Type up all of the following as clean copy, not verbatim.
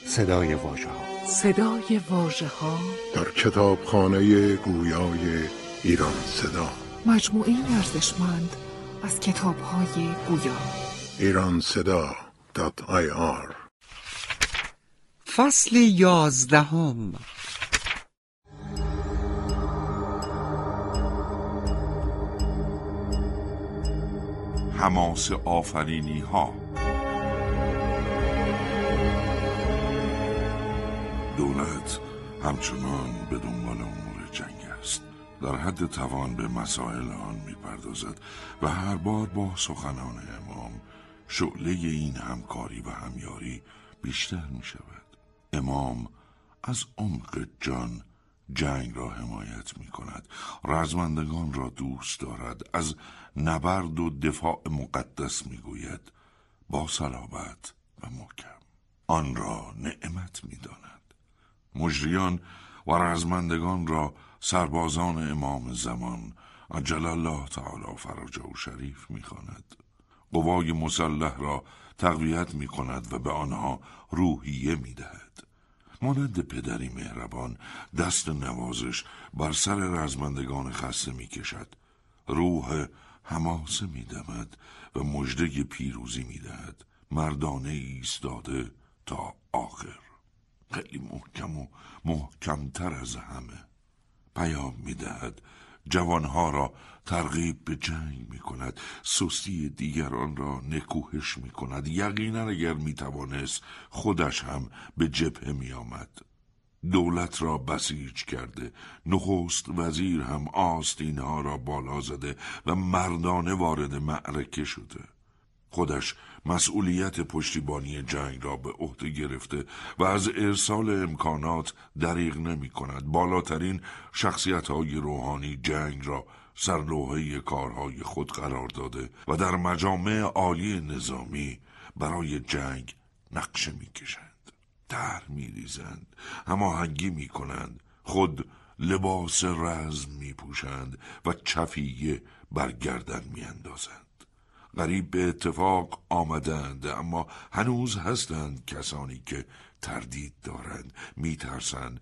صدای واژه‌ها. صدای واژه‌ها در کتابخانه گویای ایران صدا. مجموعه ارزشمند از کتاب‌های گویا. ایرانصدا.ir. فصل 11. حماس آفرینی ها. دولت همچنان به دنبال امور جنگ است. در حد توان به مسائل آن می‌پردازد و هر بار با سخنان امام شعله این همکاری و همیاری بیشتر می‌شود. امام از عمق جان جنگ را حمایت می‌کند، رزمندگان را دوست دارد، از نبرد و دفاع مقدس می‌گوید با صلابت و محکم. آن را نعمت می‌داند. مجریان و رزمندگان را سربازان امام زمان عجل الله تعالی فرجه و شریف می‌خواند. قوای مسلح را تقویت می‌کند و به آنها روحیه می‌دهد. مانند پدری مهربان دست نوازش بر سر رزمندگان خسته می‌کشد. روح حماسه می‌دمد و مژده پیروزی می‌دهد. مردانه ایستاده تا آخر. خیلی محکم و محکمتر از همه پیام می‌دهد. جوانها را ترغیب به جنگ می‌کند، سستی دیگران را نکوهش می‌کند. یقینا اگر می‌توانست خودش هم به جبهه می‌آمد. دولت را بسیج کرده، نخست وزیر هم آستین‌ها را بالا زده و مردانه وارد معرکه شده. خودش مسئولیت پشتیبانی جنگ را به عهده گرفته و از ارسال امکانات دریغ نمی کند. بالاترین شخصیت‌های روحانی جنگ را سرلوحه کارهای خود قرار داده و در مجامع عالی نظامی برای جنگ نقشه می کشند، طرح می ریزند، هماهنگی می کنند، خود لباس رزم می پوشند و چفیه بر گردن می اندازند. غریب به اتفاق آمدند، اما هنوز هستند کسانی که تردید دارند، میترسند،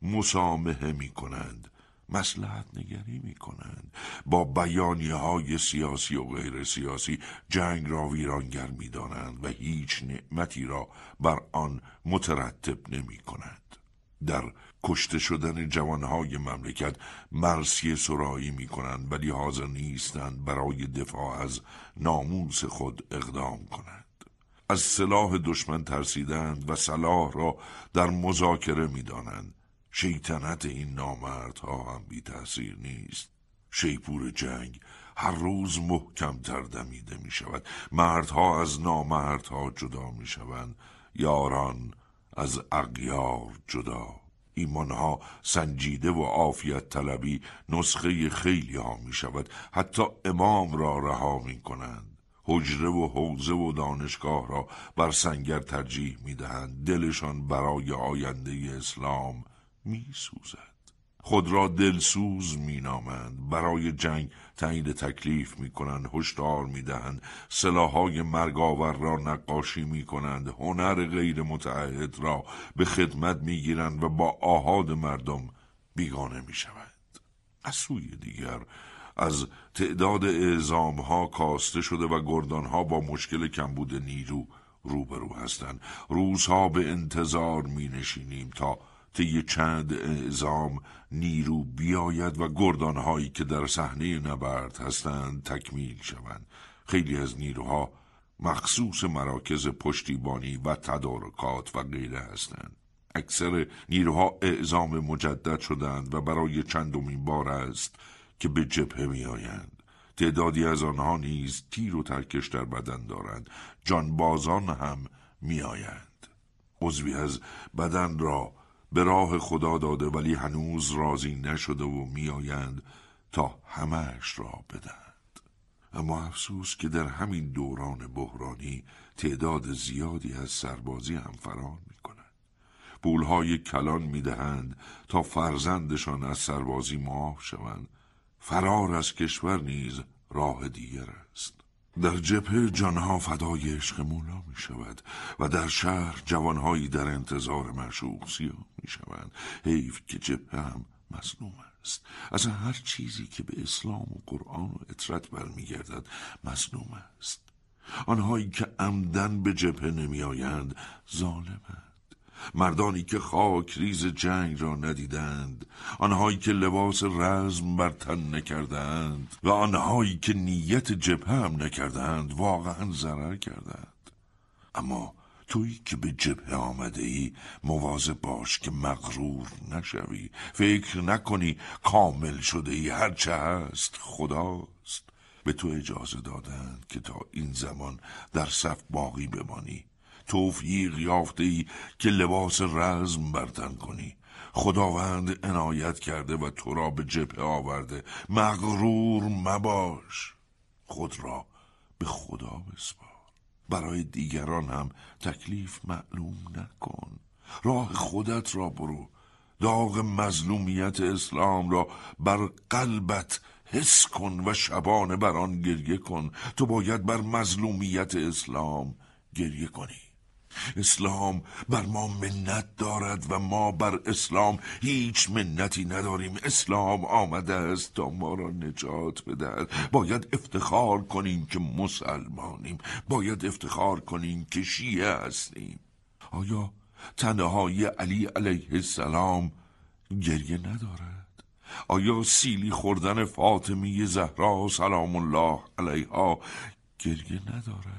مسامحه میکنند، مصلحت نگری میکنند. با بیانیه‌های سیاسی و غیر سیاسی جنگ را ویرانگر میدانند و هیچ نعمتی را بر آن مترتب نمیکنند. در کشته شدن جوانهای مملکت مرثیه سرایی می‌کنند، ولی حاضر نیستند برای دفاع از ناموس خود اقدام کنند. از سلاح دشمن ترسیدند و سلاح را در مذاکره می‌دانند. شیطنت این نامردها هم بی تأثیر نیست. شیپور جنگ هر روز محکم‌تر دمیده می‌شود. مردها از نامردها جدا می‌شوند، یاران از اغیار جدا. ایمانها سنجیده و عافیت طلبی نسخه خیلی ها می شود. حتی امام را رها می کنند. حجره و حوزه و دانشگاه را بر سنگر ترجیح می دهند. دلشان برای آینده اسلام می سوزد. خود را دلسوز می نامند. برای جنگ تعیین تکلیف می کنند، هشدار می دهند، سلاح‌های مرگاور را نقاشی می کنند، هنر غیر متعهد را به خدمت می گیرند و با آحاد مردم بیگانه می شوند. از سوی دیگر از تعداد اعزام‌ها کاسته شده و گردانها با مشکل کمبود نیرو روبرو هستند. روزها به انتظار می نشینیم تا طی چند اعزام نیرو بیاید و گردانهایی که در صحنه نبرد هستند تکمیل شوند. خیلی از نیروها مخصوص مراکز پشتیبانی و تدارکات و غیره هستند. اکثر نیروها اعزام مجدد شدند و برای چندمین بار است که به جبهه می آیند. تعدادی از آنها نیز تیر و ترکش در بدن دارند. جانبازان هم می آیند. عضوی از بدن را به راه خدا داده ولی هنوز راضی نشده و می آیند تا همه‌اش را بدهند. اما افسوس که در همین دوران بحرانی تعداد زیادی از سربازی هم فرار می کنند. پولهای کلان می دهند تا فرزندشان از سربازی معاف شوند. فرار از کشور نیز راه دیگر است. در جبهه جانها فدای عشق مولا می شود و در شهر جوانهایی در انتظار معشوق سیاه می شوند. حیف که جبهه هم مظلوم است. از هر چیزی که به اسلام و قرآن و اطرت برمیگردد مظلوم است. آنهایی که عمدن به جبهه نمی آیند ظالمند. مردانی که خاک ریز جنگ را ندیدند، آنهایی که لباس رزم بر تن نکردند و آنهایی که نیت جبهه هم نکردند واقعا ضرر کردند. اما تویی که به جبهه آمده ای مواظب باش که مغرور نشوی. فکر نکنی کامل شده ای، هرچه هست خداست. به تو اجازه دادند که تا این زمان در صف باقی بمانی. توفیق یافته‌ای که لباس رزم بر تن کنی. خداوند عنایت کرده و تو را به جبهه آورده. مغرور مباش. خود را به خدا بسپار. برای دیگران هم تکلیف معلوم نکن. راه خودت را برو. داغ مظلومیت اسلام را بر قلبت حس کن و شبانه بر آن گریه کن. تو باید بر مظلومیت اسلام گریه کنی. اسلام بر ما منت دارد و ما بر اسلام هیچ منتی نداریم. اسلام آمده است تا ما را نجات بدهد. باید افتخار کنیم که مسلمانیم. باید افتخار کنیم که شیعه هستیم. آیا تنهایی علی علیه السلام گریه ندارد؟ آیا سیلی خوردن فاطمی زهرا سلام الله علیها گریه ندارد؟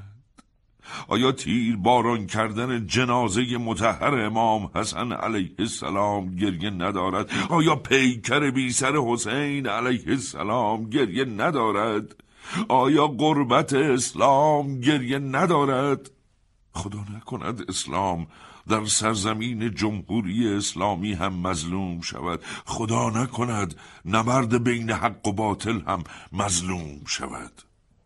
آیا تیر باران کردن جنازه مطهر امام حسن علیه السلام گریه ندارد؟ آیا پیکر بی سر حسین علیه السلام گریه ندارد؟ آیا قربت اسلام گریه ندارد؟ خدا نکند اسلام در سرزمین جمهوری اسلامی هم مظلوم شود. خدا نکند نبرد بین حق و باطل هم مظلوم شود.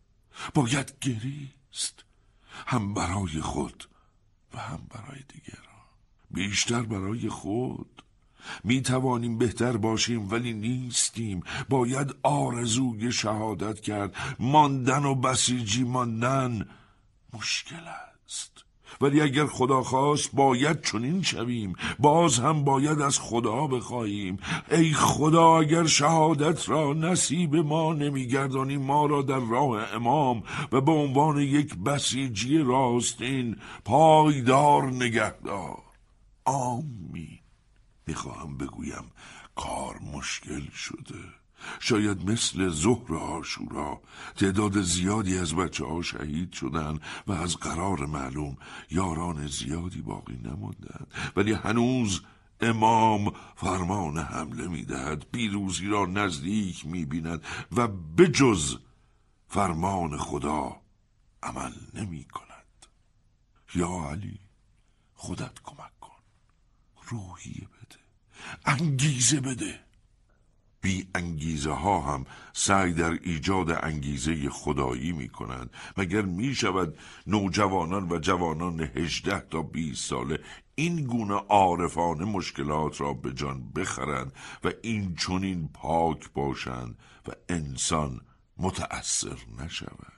باید گریست، هم برای خود و هم برای دیگران. بیشتر برای خود. می توانیم بهتر باشیم ولی نیستیم. باید آرزوی شهادت کرد. ماندن و بسیجی ماندن مشکل است، ولی اگر خدا خواست باید چنین شویم. باز هم باید از خدا بخواهیم. ای خدا، اگر شهادت را نصیب ما نمیگردانی، ما را در راه امام و به عنوان یک بسیجی راستین پایدار نگهدار. آمین. میخواهم بگویم کار مشکل شده. شاید مثل ظهر عاشورا تعداد زیادی از بچه‌ها شهید شدن و از قرار معلوم یاران زیادی باقی نماندند، ولی هنوز امام فرمان حمله میدهد. پیروزی را نزدیک میبیند و بجز فرمان خدا عمل نمی کند. یا علی، خودت کمک کن. روحیه بده، انگیزه بده. بی انگیزه ها هم سعی در ایجاد انگیزه خدایی می کنند. مگر می شود نوجوانان و جوانان 18 تا 20 ساله این گونه عارفانه مشکلات را به جان بخرند و این چنین پاک باشند و انسان متأثر نشود؟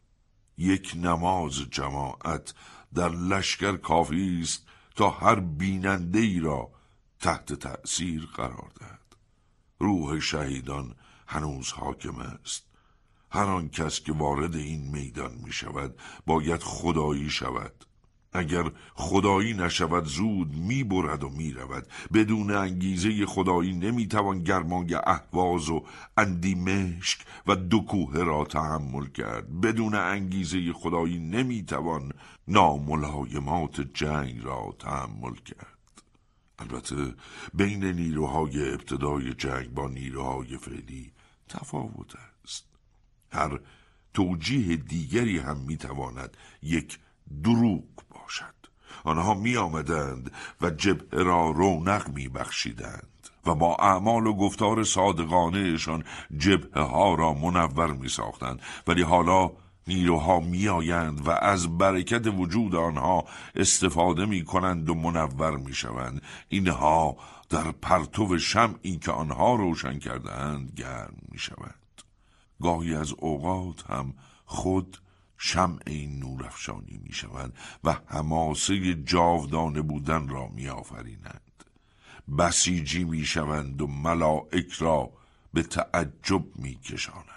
یک نماز جماعت در لشکر کافی است تا هر بیننده ای را تحت تأثیر قرار دهد. روح شهیدان هنوز حاکم است. هر آن کس که وارد این میدان می شود باید خدایی شود. اگر خدایی نشود زود می برد و می رود. بدون انگیزه خدایی نمی توان گرمای اهواز و اندیمشک و دکوه را تحمل کرد. بدون انگیزه خدایی نمی توان ناملایمات جنگ را تحمل کرد. البته بین نیروهای ابتدای جنگ با نیروهای فعلی تفاوت است. هر توجیه دیگری هم میتواند یک دروغ باشد. آنها می آمدند و جبهه را رونق می بخشیدند و با اعمال و گفتار صادقانهشان جبهه ها را منور می ساختند، ولی حالا نیروها می آیند و از برکت وجود آنها استفاده می کنند و منور می شوند. اینها در پرتو شمعی که آنها روشن کردند گرم می شوند. گاهی از اوقات هم خود شمع این نورافشانی می شوند و حماسه جاودانه بودن را می آفرینند. بسیجی می شوند و ملائک را به تعجب می کشانند.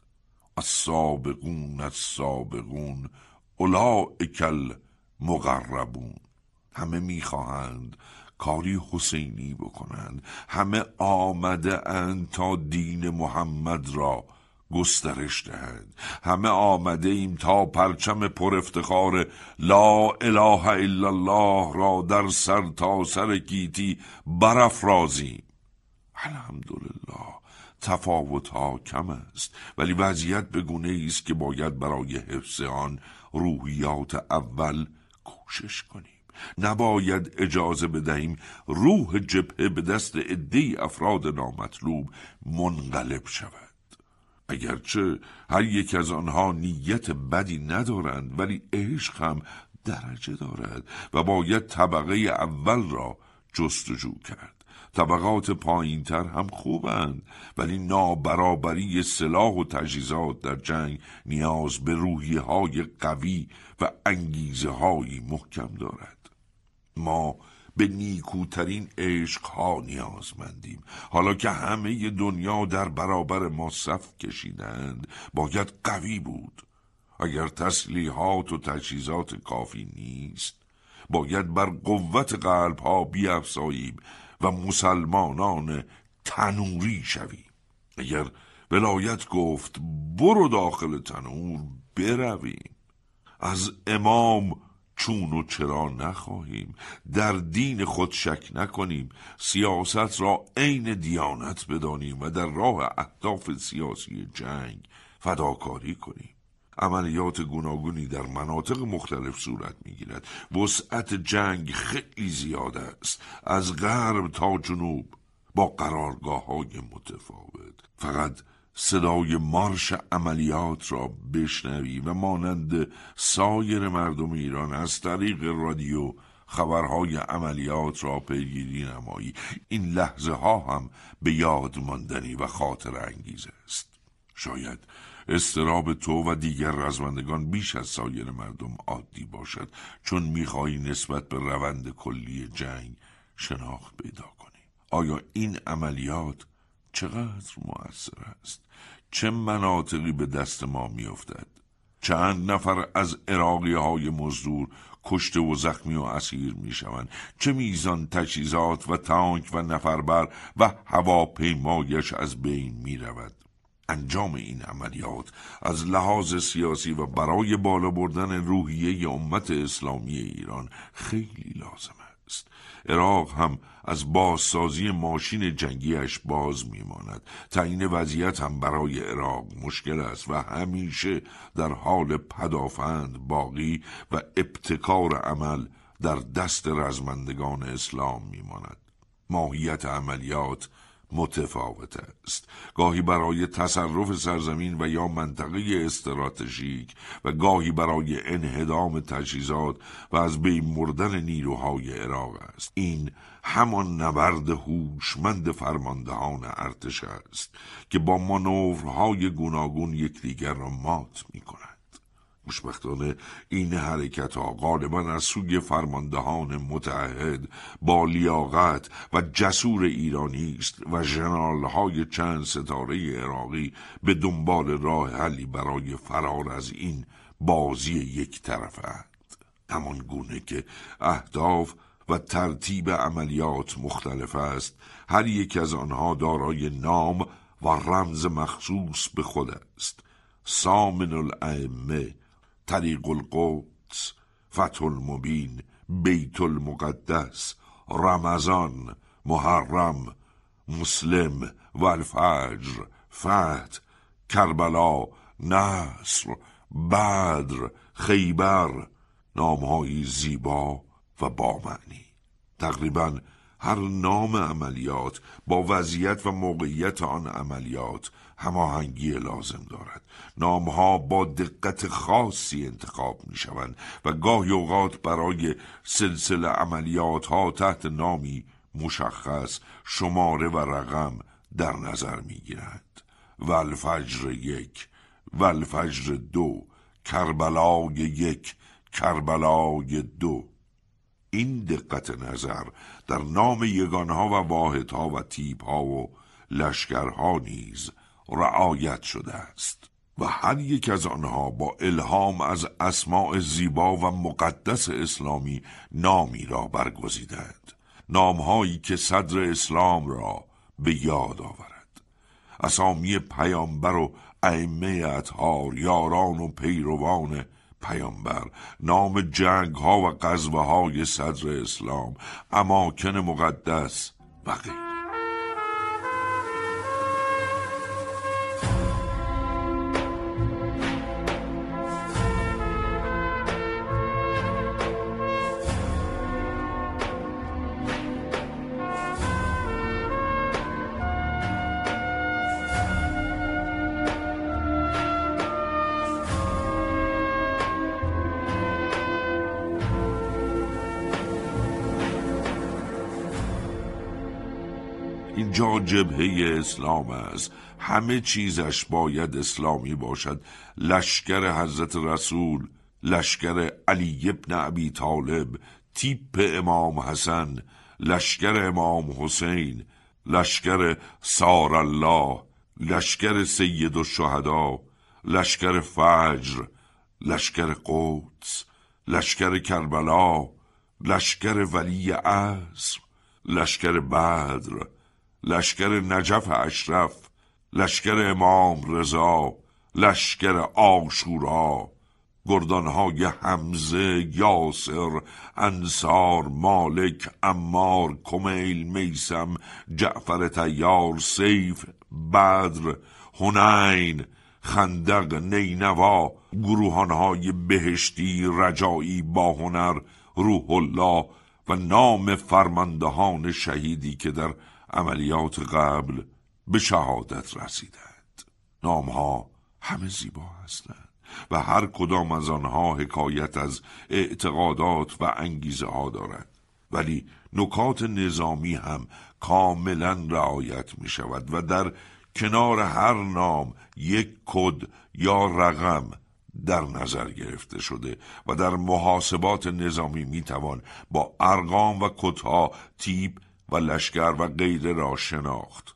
السابقون السابقون اولئک المقربون. همه میخواهند کاری حسینی بکنند، همه آمده اند تا دین محمد را گسترش دهند، همه آمده ایم تا پرچم پر افتخار لا اله الا الله را در سر تا سر گیتی برافرازیم. الحمدلله تفاوت ها کم است، ولی وضعیت به گونه است که باید برای حفظ آن روحیات اول کوشش کنیم. نباید اجازه بدهیم روح جبهه به دست عده‌ای افراد نامطلوب منقلب شود. اگرچه هر یک از آنها نیت بدی ندارند، ولی عشق هم درجه دارد و باید طبقه اول را جستجو کرد. طبقات پایین تر هم خوبند، ولی نابرابری سلاح و تجهیزات در جنگ نیاز به روحیه های قوی و انگیزه های محکم دارد. ما به نیکوترین عشق ها نیازمندیم. حالا که همه دنیا در برابر ما صف کشیدند، باید قوی بود. اگر تسلیحات و تجهیزات کافی نیست، باید بر قوت قلب ها بیفزاییم و مسلمانان تنوری شویم. اگر ولایت گفت برو داخل تنور، برویم. از امام چون و چرا نخواهیم، در دین خود شک نکنیم، سیاست را عین دیانت بدانیم و در راه اهداف سیاسی جنگ فداکاری کنیم. عملیات گوناگونی در مناطق مختلف صورت میگیرد. وسعت جنگ خیلی زیاد است، از غرب تا جنوب، با قرارگاه‌های متفاوت. فقط صدای مارش عملیات را بشنوی و مانند سایر مردم ایران از طریق رادیو خبرهای عملیات را پیگیری نمایی. این لحظه ها هم به یاد ماندنی و خاطر انگیز است. شاید اضطراب تو و دیگر رزمندگان بیش از سایر مردم عادی باشد، چون میخواهی نسبت به روند کلی جنگ شناخت پیدا کنی. آیا این عملیات چقدر مؤثر است؟ چه مناطقی به دست ما میافتد؟ چند نفر از عراقی های مزدور کشته و زخمی و اسیر میشوند؟ چه میزان تجهیزات و تانک و نفربر و هواپیمایش از بین میرود؟ انجام این عملیات از لحاظ سیاسی و برای بالا بردن روحیه امت اسلامی ایران خیلی لازم است. عراق هم از بازسازی ماشین جنگیش باز میماند. تعیین وضعیت هم برای عراق مشکل است و همیشه در حال پدافند باقی و ابتکار عمل در دست رزمندگان اسلام میماند. ماهیت عملیات متفاوت است. گاهی برای تصرف سرزمین و یا منطقه استراتژیک و گاهی برای انهدام تجهیزات و از بین مردن نیروهای عراق است. این همان نبرد هوشمند فرماندهان ارتش است که با مانورهای گوناگون یکدیگر را مات می‌کنند. خوشبختانه این حرکت ها غالباً از سوی فرماندهان متعهد با لیاقت و جسور ایرانی است و ژنرال های چند ستاره عراقی به دنبال راه حلی برای فرار از این بازی یک طرفه. همان گونه که اهداف و ترتیب عملیات مختلف است، هر یک از آنها دارای نام و رمز مخصوص به خود است. سامن الائمه، طریق القدس، فتح المبین، بیت المقدس، رمضان، محرم، مسلم، والفجر، فتح، کربلا، نصر، بدر، خیبر، نامهای زیبا و با معنی. تقریباً هر نام عملیات با وضعیت و موقعیت آن عملیات هماهنگی لازم دارد. نامها با دقت خاصی انتخاب می شوند و گاهی اوقات برای سلسله عملیات ها تحت نامی مشخص شماره و رقم در نظر می گیرند. والفجر 1، والفجر 2، کربلای یک، کربلای دو. این دقت نظر در نام یگانها و واحدها و تیپها و لشکرها نیز رعایت شده است و هر یک از آنها با الهام از اسماء زیبا و مقدس اسلامی نامی را برگزیدند، نامهایی که صدر اسلام را به یاد آورد. اسامی پیامبر و ائمه اطهار، یاران و پیروان پیامبر، نام جنگ ها و غزوه های صدر اسلام، اماکن مقدس و غیره. اینجا جبهه اسلام است، همه چیزش باید اسلامی باشد. لشکر حضرت رسول، لشکر علی ابن ابی طالب، تیپ امام حسن، لشکر امام حسین، لشکر سار الله، لشکر سید الشهدا، لشکر فجر، لشکر قدس، لشکر کربلا، لشکر ولی عصر، لشکر بدر، لشکر نجف اشرف، لشکر امام رضا، لشکر عاشورا، گردانهای حمزه، یاسر، انصار، مالک، عمار، کمیل، میثم، جعفر طیار، سیف، بدر، حنین، خندق، نینوا، گروهانهای بهشتی، رجایی، باهنر، روح الله و نام فرماندهان شهیدی که در عملیات قبل به شهادت رسیدند. نامها همه زیبا هستند و هر کدام از آنها حکایت از اعتقادات و انگیزه ها دارد، ولی نکات نظامی هم کاملا رعایت می شود و در کنار هر نام یک کد یا رقم در نظر گرفته شده و در محاسبات نظامی می توان با ارقام و کدها تیپ و لشکر و غیره را شناخت.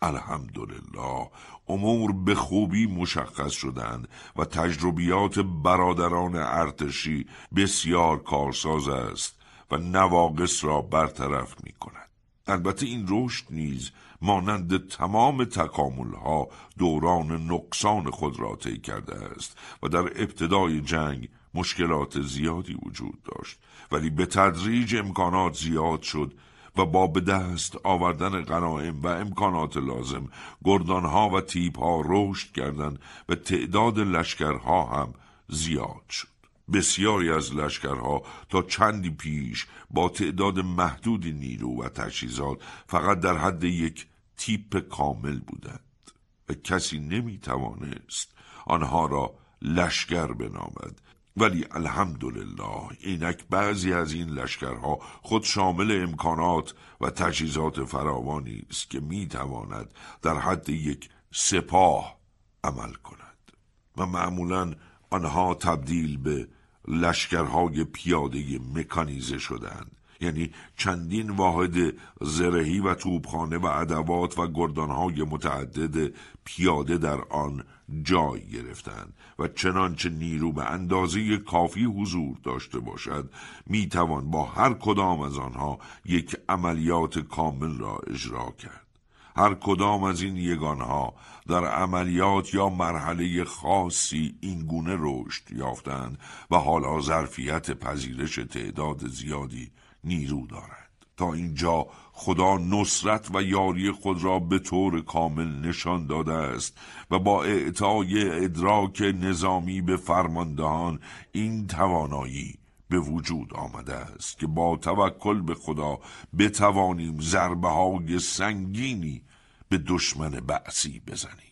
الحمدلله امور به خوبی مشخص شدند و تجربیات برادران ارتشی بسیار کارساز است و نواقص را برطرف می کند. البته این رشد نیز مانند تمام تکاملها دوران نقصان خود را طی کرده است و در ابتدای جنگ مشکلات زیادی وجود داشت، ولی به تدریج امکانات زیاد شد و با به دست آوردن غنایم و امکانات لازم گردانها و تیپها رشد کردند و تعداد لشکرها هم زیاد شد. بسیاری از لشکرها تا چندی پیش با تعداد محدودی نیرو و تجهیزات فقط در حد یک تیپ کامل بودند و کسی نمیتوانست آنها را لشکر بنامد. ولی الحمدلله اینک بعضی از این لشکرها خود شامل امکانات و تجهیزات فراوانی است که میتواند در حد یک سپاه عمل کند و معمولاً آنها تبدیل به لشکرهای پیاده مکانیزه شدند، یعنی چندین واحد زرهی و توپخانه و ادوات و گردانهای متعدد پیاده در آن جای گرفتند و چنانچه نیرو به اندازه کافی حضور داشته باشد میتوان با هر کدام از آنها یک عملیات کامل را اجرا کرد. هر کدام از این یگانها در عملیات یا مرحله خاصی اینگونه رشد یافتند و حالا ظرفیت پذیرش تعداد زیادی نیرو دارند. تا اینجا خدا نصرت و یاری خود را به طور کامل نشان داده است و با اعطای ادراک نظامی به فرماندهان این توانایی به وجود آمده است که با توکل به خدا بتوانیم ضربه های سنگینی به دشمن بعثی بزنیم.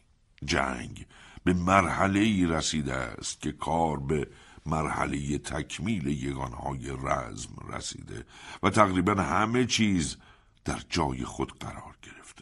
جنگ به مرحله‌ای رسیده است که کار به مرحله تکمیل یگانهای رزم رسیده و تقریبا همه چیز در جای خود قرار گرفته.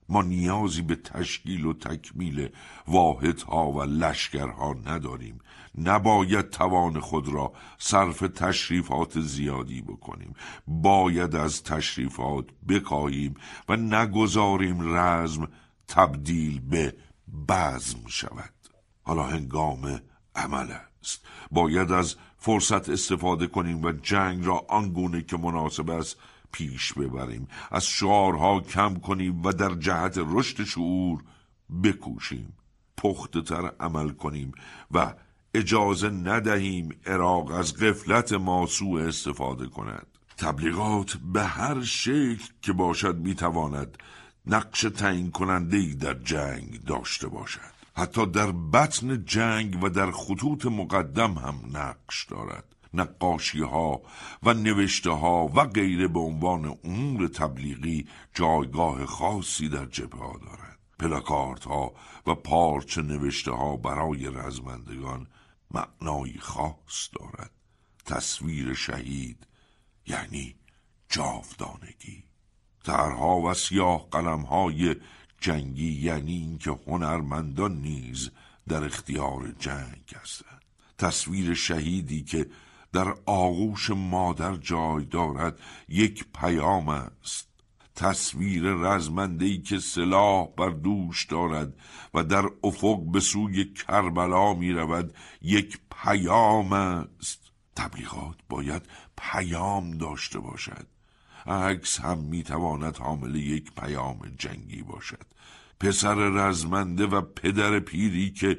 ما نیازی به تشکیل و تکمیل واحدها و لشکرها نداریم. نباید توان خود را صرف تشریفات زیادی بکنیم. باید از تشریفات بکاهیم و نگذاریم رزم تبدیل به بزم شود. حالا هنگام عمل است. باید از فرصت استفاده کنیم و جنگ را آنگونه که مناسب است پیش ببریم. از شعارها کم کنیم و در جهت رشد شعور بکوشیم. پخته تر عمل کنیم و اجازه ندهیم عراق از غفلت ما سوء استفاده کند. تبلیغات به هر شکل که باشد میتواند نقش تعیین کننده‌ای در جنگ داشته باشد. حتی در بطن جنگ و در خطوط مقدم هم نقش دارد. نقاشی ها و نوشته ها و غیره به عنوان امور تبلیغی جایگاه خاصی در جبهه ها دارد. پلاکارد ها و پارچه نوشته ها برای رزمندگان معنای خاص دارد. تصویر شهید یعنی جاودانگی. طرح‌ها و سیاه قلم‌های جنگی یعنی اینکه هنرمندان نیز در اختیار جنگ هستند. تصویر شهیدی که در آغوش مادر جای دارد یک پیام است. تصویر رزمنده‌ای که سلاح بر دوش دارد و در افق به سوی کربلا می رود یک پیام است. تبلیغات باید پیام داشته باشد. عکس هم میتواند حامل یک پیام جنگی باشد. پسر رزمنده و پدر پیری که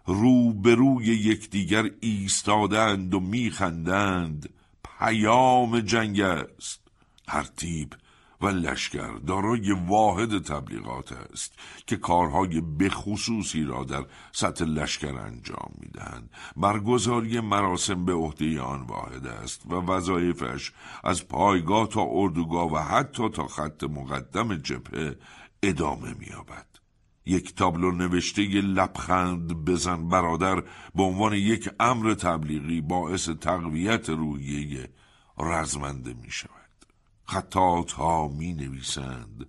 روبروی یکدیگر ایستادند و میخندند پیام جنگ است. هر تیپ و لشکر دارای واحد تبلیغات است که کارهای بخصوصی را در سطح لشکر انجام میدهند. برگزاری مراسم به عهده آن واحد است و وظایفش از پایگاه تا اردوگاه و حتی تا خط مقدم جبهه ادامه می‌یابد. یک تابلو نوشته لبخند بزن برادر به عنوان یک امر تبلیغی باعث تقویت روحیه رزمنده می شود. خطاط ها می نویسند،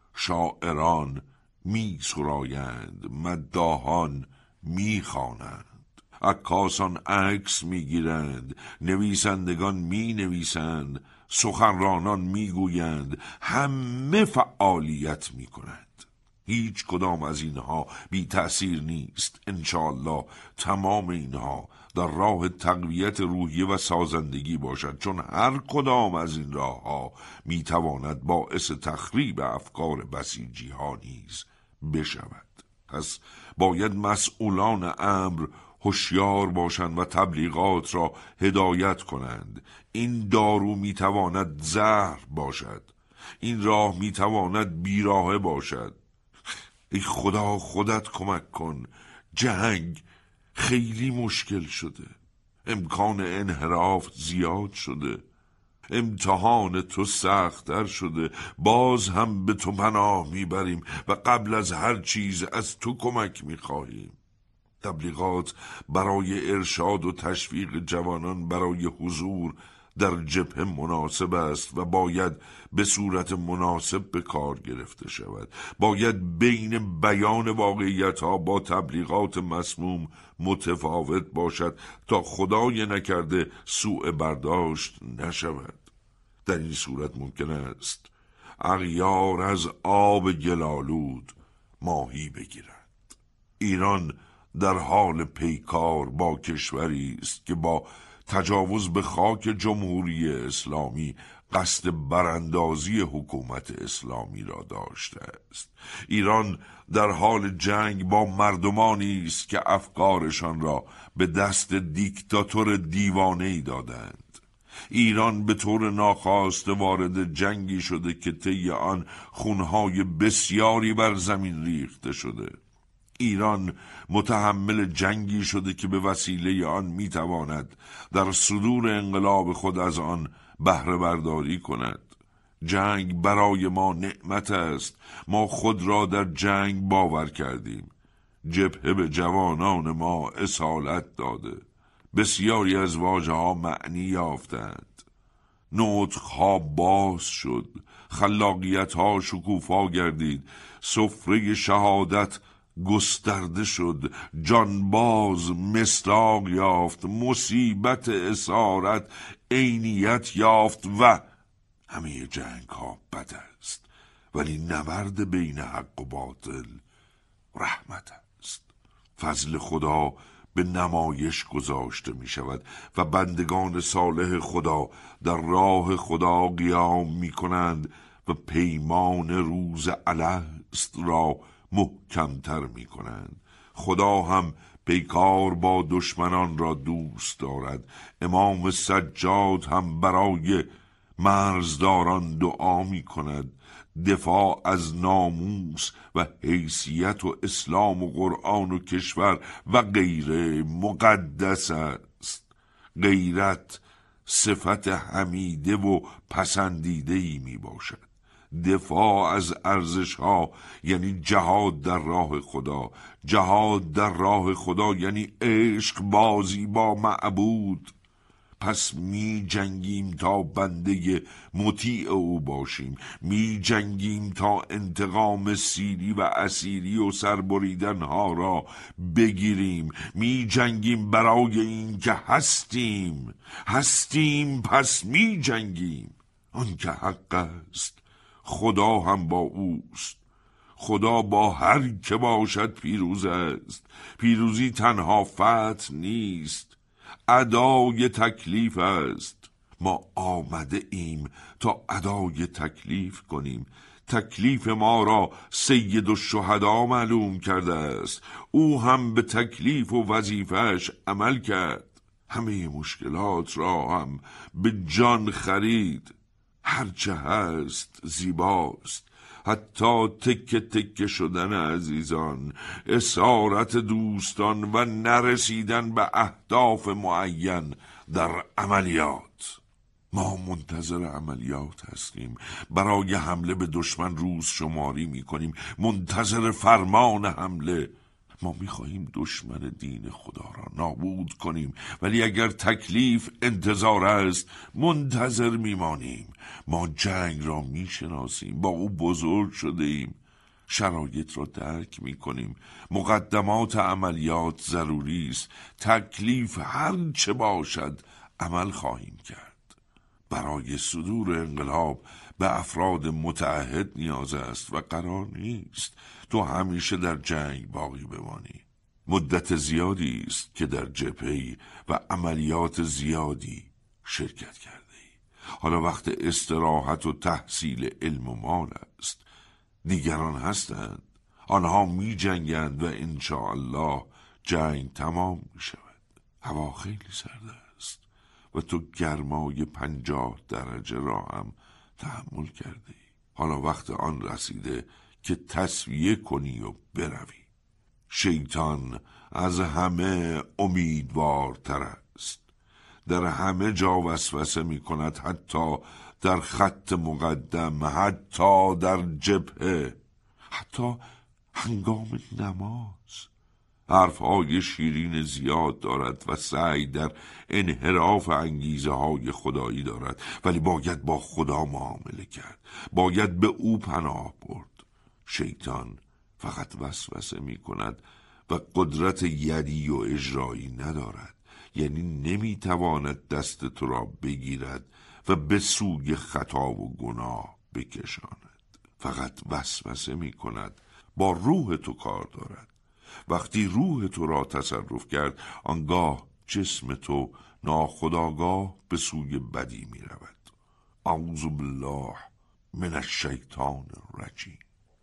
شاعران می سرایند، مداحان می خوانند، عکاسان عکس می گیرند، نویسندگان می نویسند، سخنرانان می گویند، همه فعالیت می کنند. هیچ کدام از اینها بی تأثیر نیست. انشاءالله تمام اینها در راه تقویت روحیه و سازندگی باشد، چون هر کدام از این راه ها می تواند باعث تخریب افکار بسیجی ها نیز بشود. پس باید مسئولان امر هوشیار باشند و تبلیغات را هدایت کنند. این دارو می تواند زهر باشد، این راه می تواند بیراهه باشد. ای خدا خودت کمک کن. جنگ خیلی مشکل شده، امکان انحراف زیاد شده، امتحان تو سخت‌تر شده. باز هم به تو پناه میبریم و قبل از هر چیز از تو کمک میخواهیم. تبلیغات برای ارشاد و تشویق جوانان برای حضور در جبهه مناسب است و باید به صورت مناسب به کار گرفته شود. باید بین بیان واقعیت‌ها با تبلیغات مسموم متفاوت باشد تا خدای نکرده سوء برداشت نشود. در این صورت ممکن است اغیار از آب گلالود ماهی بگیرند. ایران در حال پیکار با کشوری است که با تجاوز به خاک جمهوری اسلامی قصد براندازی حکومت اسلامی را داشته است. ایران در حال جنگ با مردمانی است که افکارشان را به دست دیکتاتور دیوانه‌ای دادند. ایران به طور ناخواسته وارد جنگی شده که طی آن خونهای بسیاری بر زمین ریخته شده. ایران متحمل جنگی شده که به وسیله آن میتواند در صدور انقلاب خود از آن بهره برداری کند. جنگ برای ما نعمت است. ما خود را در جنگ باور کردیم. جبهه به جوانان ما اصالت داده. بسیاری از واژه‌ها معنی یافتند. نطق‌ها باز شد، خلاقیت‌ها شکوفا گردید، سفره شهادت گسترده شد، جانباز مصداق یافت، مصیبت اسارت عینیت یافت و همه جنگ ها بد است، ولی نبرد بین حق و باطل رحمت است. فضل خدا به نمایش گذاشته می شود و بندگان صالح خدا در راه خدا قیام می کنند و پیمان روز الست را محکمتر می کنند. خدا هم پیکار با دشمنان را دوست دارد. امام سجاد هم برای مرزداران دعا می کند. دفاع از ناموس و حیثیت و اسلام و قرآن و کشور و غیره مقدس است. غیرت صفت حمیده و پسندیده‌ای می باشد. دفاع از ارزش ها یعنی جهاد در راه خدا. جهاد در راه خدا یعنی عشق بازی با معبود. پس می جنگیم تا بنده مطیع او باشیم، می جنگیم تا انتقام سیری و اسیری و سربریدن ها را بگیریم، می جنگیم برای این که هستیم پس می جنگیم. آن که حق است خدا هم با اوست. خدا با هر که باشد پیروز است. پیروزی تنها فتح نیست، ادای تکلیف است. ما آمده ایم تا ادای تکلیف کنیم. تکلیف ما را سید الشهدا معلوم کرده است. او هم به تکلیف و وظیفه‌اش عمل کرد. همه مشکلات را هم به جان خرید. هرچه هست زیباست، حتی تکه تکه شدن عزیزان، اسارت دوستان و نرسیدن به اهداف معین در عملیات. ما منتظر عملیات هستیم. برای حمله به دشمن روز شماری می کنیم، منتظر فرمان حمله. ما می خواهیم دشمن دین خدا را نابود کنیم، ولی اگر تکلیف انتظار است منتظر می مانیم. ما جنگ را می شناسیم، با او بزرگ شده ایم، شرایط را درک می کنیم. مقدمات عملیات ضروری است. تکلیف هر چه باشد عمل خواهیم کرد. برای صدور انقلاب به افراد متعهد نیاز است و قرار نیست تو همیشه در جنگ باقی بمانی. مدت زیادی است که در جبهه‌ای و عملیات زیادی شرکت کرده ای. حالا وقت استراحت و تحصیل علم و مال است. دیگران هستند، آنها می جنگند و انشاءالله جنگ تمام می شود. هوا خیلی سرد است و تو گرمای 50 درجه را هم تحمل کرده ای. حالا وقت آن رسیده که تسویه کنی و بروی. شیطان از همه امیدوارتر است. در همه جا وسوسه می کند، حتی در خط مقدم، حتی در جبهه، حتی هنگام نماز. حرفهای شیرین زیاد دارد و سعی در انحراف انگیزه های خدایی دارد، ولی باید با خدا معامله کرد. باید به او پناه برد. شیطان فقط وسوسه می کند و قدرت یدی و اجرایی ندارد. یعنی نمی تواند دست تو را بگیرد و به سوی خطا و گناه بکشاند. فقط وسوسه می کند. با روح تو کار دارد. وقتی روح تو را تصرف کرد، آنگاه جسم تو ناخودآگاه به سوی بدی می رود. اعوذ بالله من الشیطان الرجیم.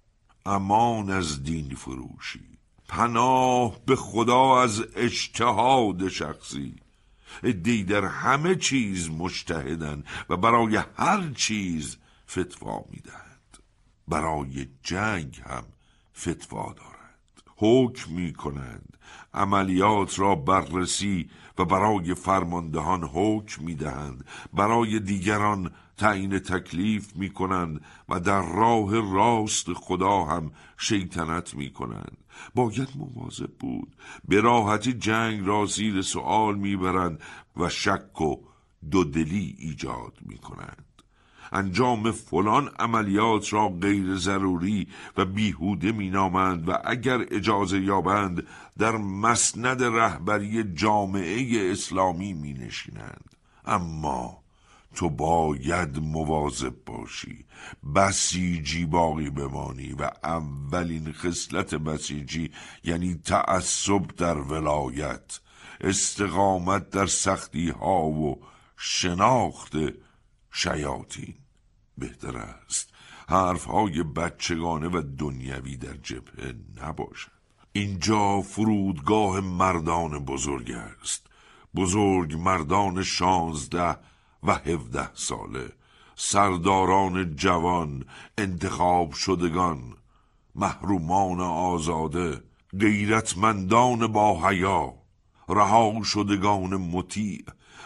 امان از دین فروشی، پناه به خدا از اجتهاد شخصی. عده‌ای در همه چیز مجتهدند و برای هر چیز فتوا میدهند. برای جنگ هم فتوا دارند. حکم می کنند، عملیات را بررسی و برای فرماندهان حکم می دهند. برای دیگران تعیین تکلیف می کنند و در راه راست خدا هم شیطنت می کنند. باید مواظب بود. به راحتی جنگ را زیر سؤال می برند و شک و دودلی ایجاد می کنند. انجام فلان عملیات را غیر ضروری و بیهوده می نامند و اگر اجازه یابند در مسند رهبری جامعه اسلامی می نشینند. اما تو باید مواظب باشی، بسیجی باقی بمانی و اولین خصلت بسیجی یعنی تعصب در ولایت، استقامت در سختی ها و شناخت شیاطین. بهتر است حرفهای بچگانه و دنیوی در جبهه نباشد. اینجا فرودگاه مردان بزرگ است، بزرگ مردان 16 و 17 ساله، سرداران جوان، انتخاب شدگان، محرومان آزاده، غیرتمندان با حیا، رها شدگان مطیع،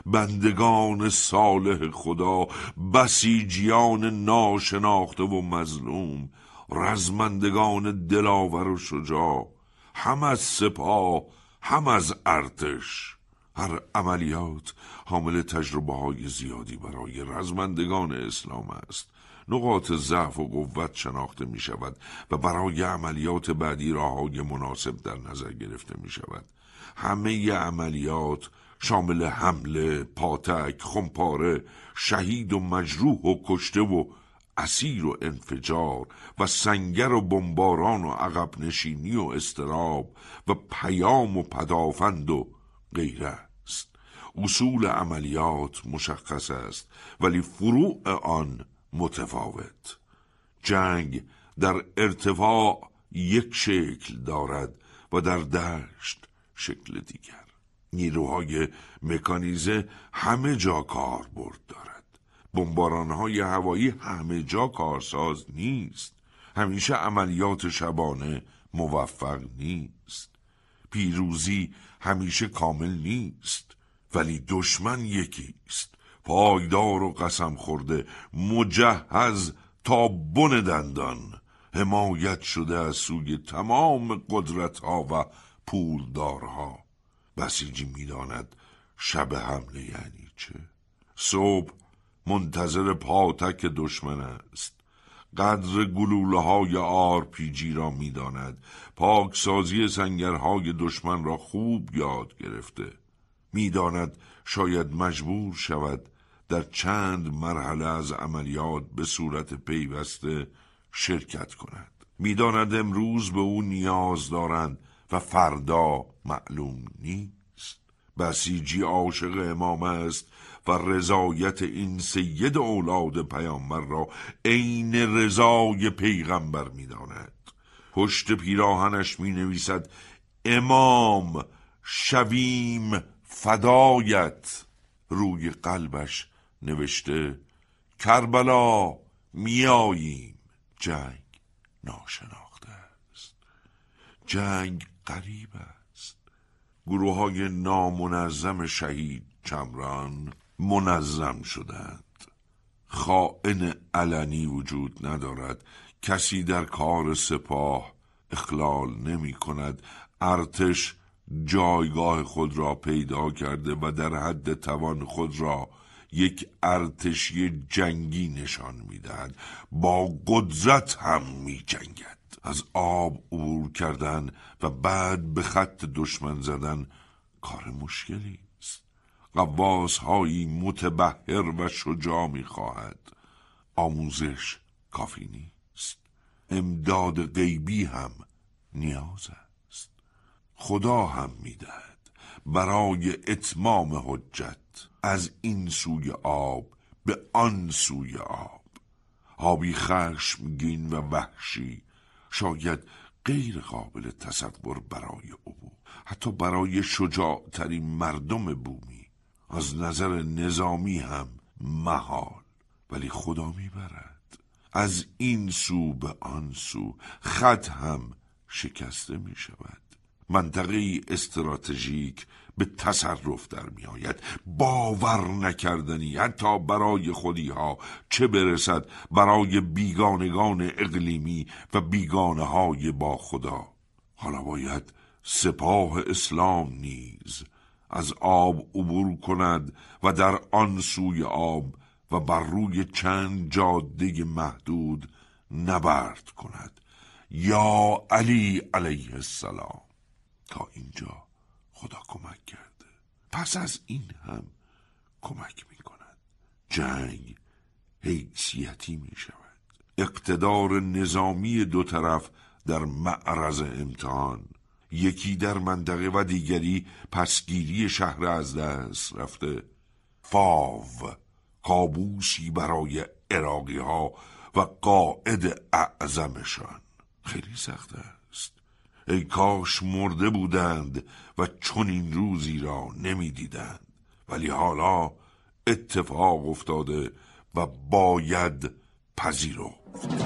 بندگان صالح خدا، بسیجیان ناشناخته و مظلوم، رزمندگان دلاور و شجاع، هم از سپاه هم از ارتش. هر عملیات حامل تجربه های زیادی برای رزمندگان اسلام است. نقاط ضعف و قوت شناخته می شود و برای عملیات بعدی راههای مناسب در نظر گرفته می شود. همه عملیات شامل حمله، پاتک، خمپاره، شهید و مجروح و کشته و اسیر و انفجار و سنگر و بمباران و عقب نشینی و اضطراب و پیام و پدافند و غیره است. اصول عملیات مشخص است ولی فروع آن متفاوت. جنگ در ارتفاع یک شکل دارد و در دشت شکل دیگر. نیروهای مکانیزه همه جا کاربرد دارد. بمباران‌های هوایی همه جا کارساز نیست. همیشه عملیات شبانه موفق نیست. پیروزی همیشه کامل نیست. ولی دشمن یکی است، پایدار و قسم خورده، مجهز تا بن دندان، حمایت شده از سوی تمام قدرت‌ها و پولدارها. بسیجی می‌داند شب حمله یعنی چه. صبح منتظر پاتک دشمن است. قدر گلوله‌های RPG را می‌داند. پاکسازی سنگرهای دشمن را خوب یاد گرفته. می‌داند شاید مجبور شود در چند مرحله از عملیات به صورت پیوسته شرکت کند. می‌داند امروز به او نیاز دارند و فردا معلوم نیست. بسیجی عاشق امام است و رضایت این سید اولاد پیامبر را عین رضای پیغمبر می‌داند. پشت پیراهنش می‌نویسد امام شویم فدایت. روی قلبش نوشته کربلا میاییم. جنگ ناشناخته است. جنگ غریب است. گروه‌های نامنظم شهید چمران منظم شدند. خائن علنی وجود ندارد. کسی در کار سپاه اخلال نمی کند. ارتش جایگاه خود را پیدا کرده و در حد توان خود را یک ارتشی جنگی نشان می‌دهد. با قدرت هم می‌جنگد. از آب عبور کردن و بعد به خط دشمن زدن کار مشکلی است. غواص‌هایی متبحر و شجاع می‌خواهد. آموزش کافی نیست. امداد غیبی هم نیاز است. خدا هم می‌دهد برای اتمام حجت از این سوی آب به آن سوی آب. آبی خشمگین و وحشی، شاید غیر قابل تصور برای او، حتی برای شجاع ترین مردم بومی، از نظر نظامی هم محال. ولی خدا میبرد از این سو به آن سو. خط هم شکسته می شود. منطقه استراتژیک به تصرف در می آید. باور نکردنی حتی برای خودیها، چه برسد برای بیگانگان اقلیمی و بیگانه های با خدا. حالا باید سپاه اسلام نیز از آب عبور کند و در آن سوی آب و بر روی چند جاده محدود نبرد کند. یا علی علیه السلام. تا اینجا خدا کمک کرده، پس از این هم کمک می کند. جنگ حیثیتی می شود. اقتدار نظامی دو طرف در معرض امتحان، یکی در منطقه و دیگری پسگیری شهر از دست رفته. فاو کابوسی برای عراقی ها و قائد اعظمشان. خیلی سخت است. ای کاش مرده بودند و چون این روزی را نمی دیدند، ولی حالا اتفاق افتاده و باید پذیرفت.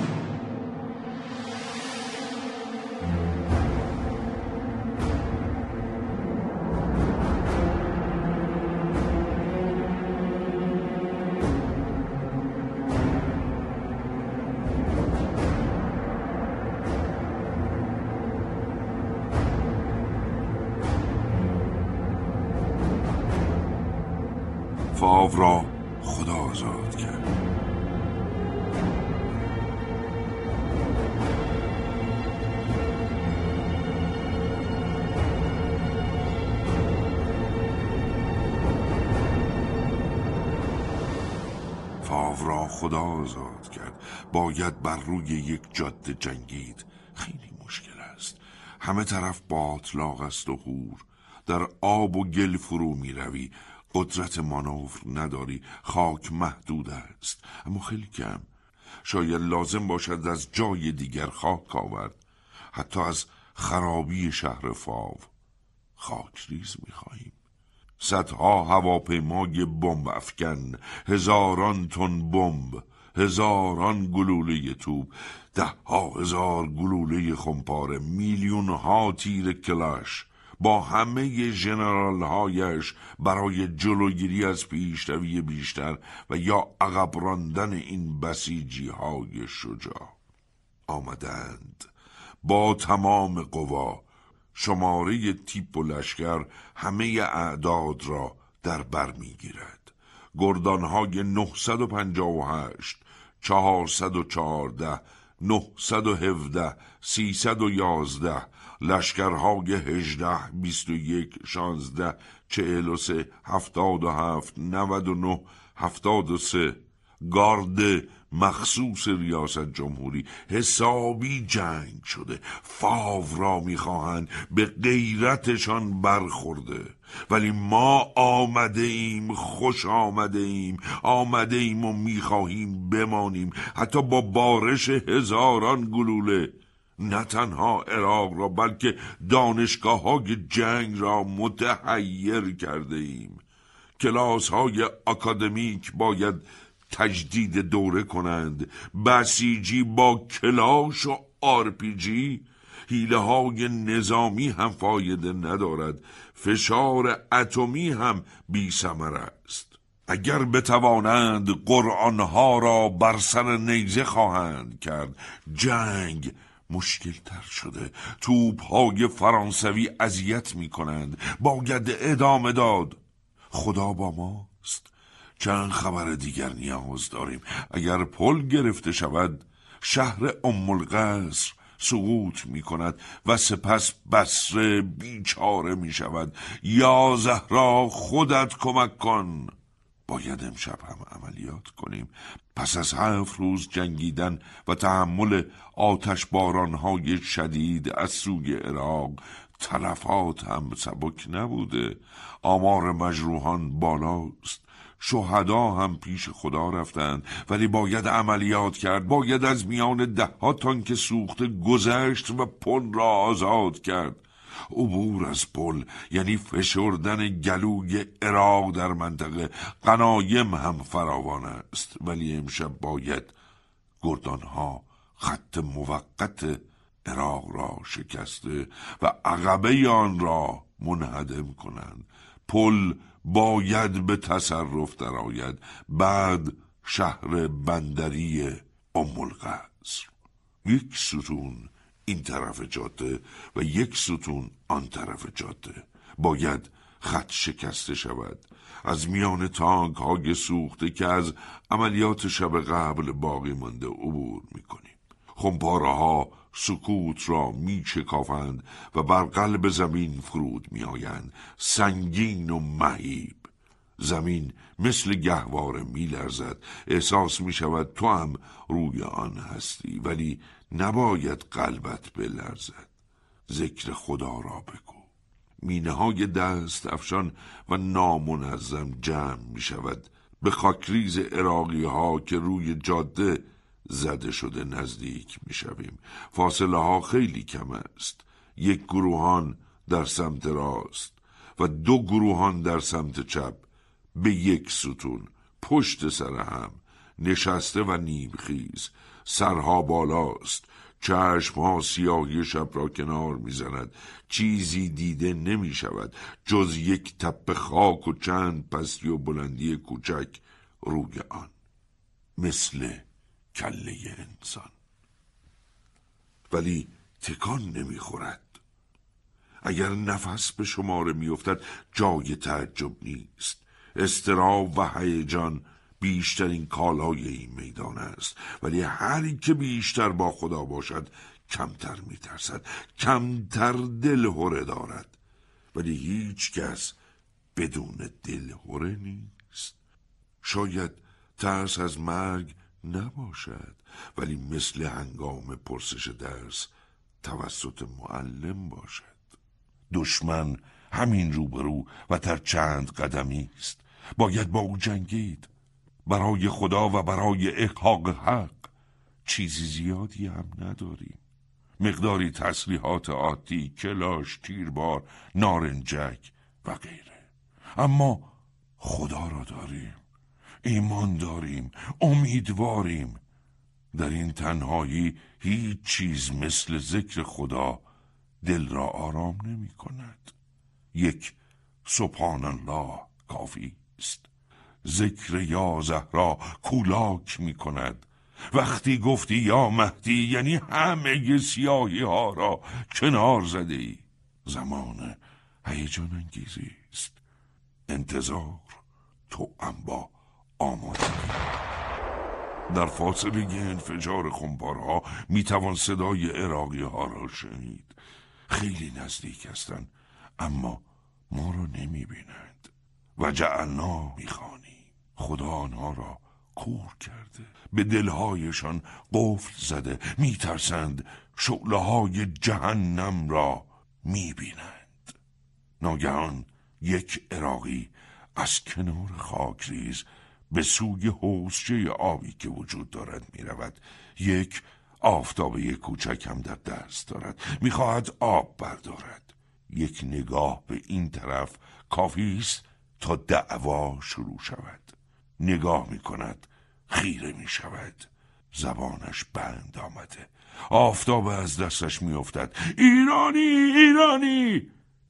فاو را خدا آزاد کرد. فاو را خدا آزاد کرد. باید بر روی یک جاده جنگید. خیلی مشکل است. همه طرف باطلاق است و هور. در آب و گل فرو می روی. قدرت مانور نداری. خاک محدود است، اما خیلی کم. شاید لازم باشد از جای دیگر خاک آورد. حتی از خرابی شهر فاو خاک ریز می‌خواهیم. صدها هواپیمای بمب افکن، هزاران تن بمب، هزاران گلوله توپ، 10,000 گلوله خمپاره، میلیون‌ها تیر کلاش، با همه ژنرال هایش برای جلوگیری از پیشروی بیشتر و یا عقب راندن این بسیجی های شجاع آمدند. با تمام قوا، شماره تیپ و لشکر همه اعداد را در بر می گیرد. گردانهای 958، 414، 917، 311، لشکرهای 18، 21، 16، 43، 77، 99، 73، گارد مخصوص ریاست جمهوری حسابی جنگ شده. فاو را میخواهند به غیرتشان برخورده. ولی ما آمده ایم، خوش آمده ایم، آمده ایم و میخواهیم بمانیم، حتی با بارش هزاران گلوله. نه تنها عراق را بلکه دانشگاه های جنگ را متحیر کرده ایم. کلاس های اکادمیک باید تجدید دوره کنند. بسیجی با کلاش و آرپیجی، حیله های نظامی هم فایده ندارد. فشار اتمی هم بی ثمر است. اگر بتوانند قرآنها را بر سر نیزه خواهند کرد. جنگ مشکل تر شده. توپ های فرانسوی اذیت می کنند. باید ادامه داد. خدا با ماست. چند خبر دیگر نیاز داریم. اگر پل گرفته شود، شهر ام القصر سقوط می کند و سپس بصره بیچاره می شود. یا زهرا خودت کمک کن. باید امشب هم عملیات کنیم. پس از 7 روز جنگیدن و تحمل آتش بارانهای شدید از سوی عراق، تلفات هم سبک نبوده. آمار مجروحان بالاست. شهدا هم پیش خدا رفتند. ولی باید عملیات کرد. باید از میان 10 تانک سوخته گذشت و پل را آزاد کرد. عبور از پل یعنی فشردن گلوی عراق در منطقه. غنایم هم فراوان است. ولی امشب باید گردانها خط موقت عراق را شکسته و عقبه آن را منهدم کنند. پل باید به تصرف درآید. بعد شهر بندری ام القصر. یک ستون این طرف جاده و یک ستون آن طرف جاده. باید خط شکسته شود. از میان تانک های سوخته که از عملیات شب قبل باقی مانده عبور میکنیم. خمپاره ها سکوت را می شکافند و بر قلب زمین فرود می آیند، سنگین و مهیب. زمین مثل گهواره می لرزد. احساس می شود تو هم روی آن هستی، ولی نباید قلبت بلرزد. ذکر خدا را بگو. مینه های دست افشان و نامنظم جمع می شود. به خاکریز عراقی ها که روی جاده زده شده نزدیک می شویم. فاصله ها خیلی کم است. یک گروهان در سمت راست و 2 گروهان در سمت چپ به یک ستون پشت سر هم نشسته و نیمخیز. سرها بالاست، چشمها سیاهی شب را کنار میزند. چیزی دیده نمی شود جز یک تپه خاک و چند پستی و بلندی کوچک روی آن، مثل کله انسان. ولی تکان نمیخورد. اگر نفس به شماره میافتد جای تعجب نیست. اضطراب و هیجان بیشترین کالای این میدان است، ولی هری که بیشتر با خدا باشد کمتر میترسد، کمتر دلهره دارد. ولی هیچ کس بدون دلهره نیست. شاید ترس از مرگ نباشد، ولی مثل هنگام پرسش درس توسط معلم باشد. دشمن همین روبرو و در چند قدمی است. باید با او جنگید. برای خدا و برای احقاق حق چیزی زیادی هم نداریم. مقداری تسلیحات عادی، کلاش، تیربار، نارنجک و غیره. اما خدا را داریم، ایمان داریم، امیدواریم. در این تنهایی هیچ چیز مثل ذکر خدا دل را آرام نمی کند. یک سبحان الله کافی است. ذکر یا زهرا کولاک می کند. وقتی گفتی یا مهدی یعنی همه سیاهی ها را کنار زده ای. زمان هیجان انگیزی است. انتظار تو با آمادگی. در فاصله انفجار خمپارها می توان صدای عراقی ها را شنید. خیلی نزدیک هستند اما ما را نمی بینند. و جعلنا می خوانیم. خدا آنها را کور کرده، به دلهایشان قفل زده. می ترسند، شعله های جهنم را می بینند. ناگهان یک عراقی از کنار خاکریز به سوی حوضچه آبی که وجود دارد می رود. یک آفتابه کوچک هم در دست دارد. می خواهد آب بردارد. یک نگاه به این طرف کافی است تا دعوا شروع شود. نگاه می کند، خیره می شود. زبانش بند آمده. آفتاب از دستش می افتد. ایرانی! ایرانی!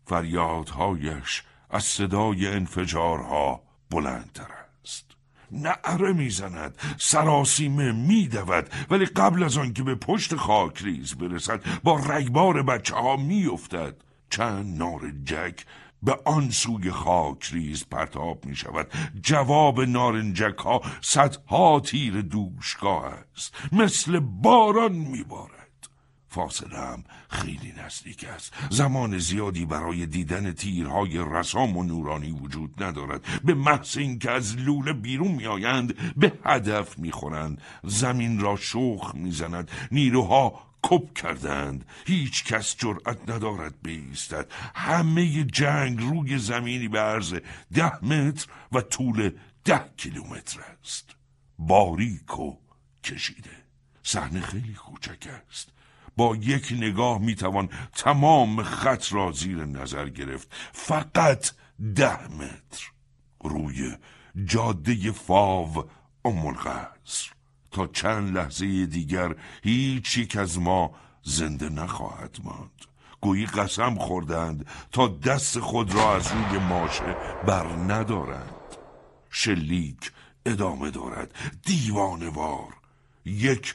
فریادهایش از صدای انفجارها بلندتر است. نعره می زند، سراسیمه می دود، ولی قبل از آن که به پشت خاکریز برسد با رگبار بچه ها می افتد. چند نارنجک به آن سوی خاکریز پرتاب می شود. جواب نارنجک ها صدها تیر دوشگاه است. مثل باران می بارد. فاصله هم خیلی نزدیک است. زمان زیادی برای دیدن تیرهای رسام و نورانی وجود ندارد. به محض اینکه از لوله بیرون می آیند به هدف می خورند. زمین را شخم می زند. نیروها کپ کردند. هیچ کس جرأت ندارد بایستد. همه جنگ روی زمینی به عرض 10 متر و طول 10 کیلومتر است. باریک و کشیده. صحنه خیلی کوچک است. با یک نگاه میتوان تمام خط را زیر نظر گرفت. فقط 10 متر روی جاده فاو ام القصر. تا چند لحظه دیگر هیچ یک از ما زنده نخواهد ماند. گویی قسم خوردند تا دست خود را از روی ماشه بر ندارند. شلیک ادامه دارد، دیوانه‌وار. یک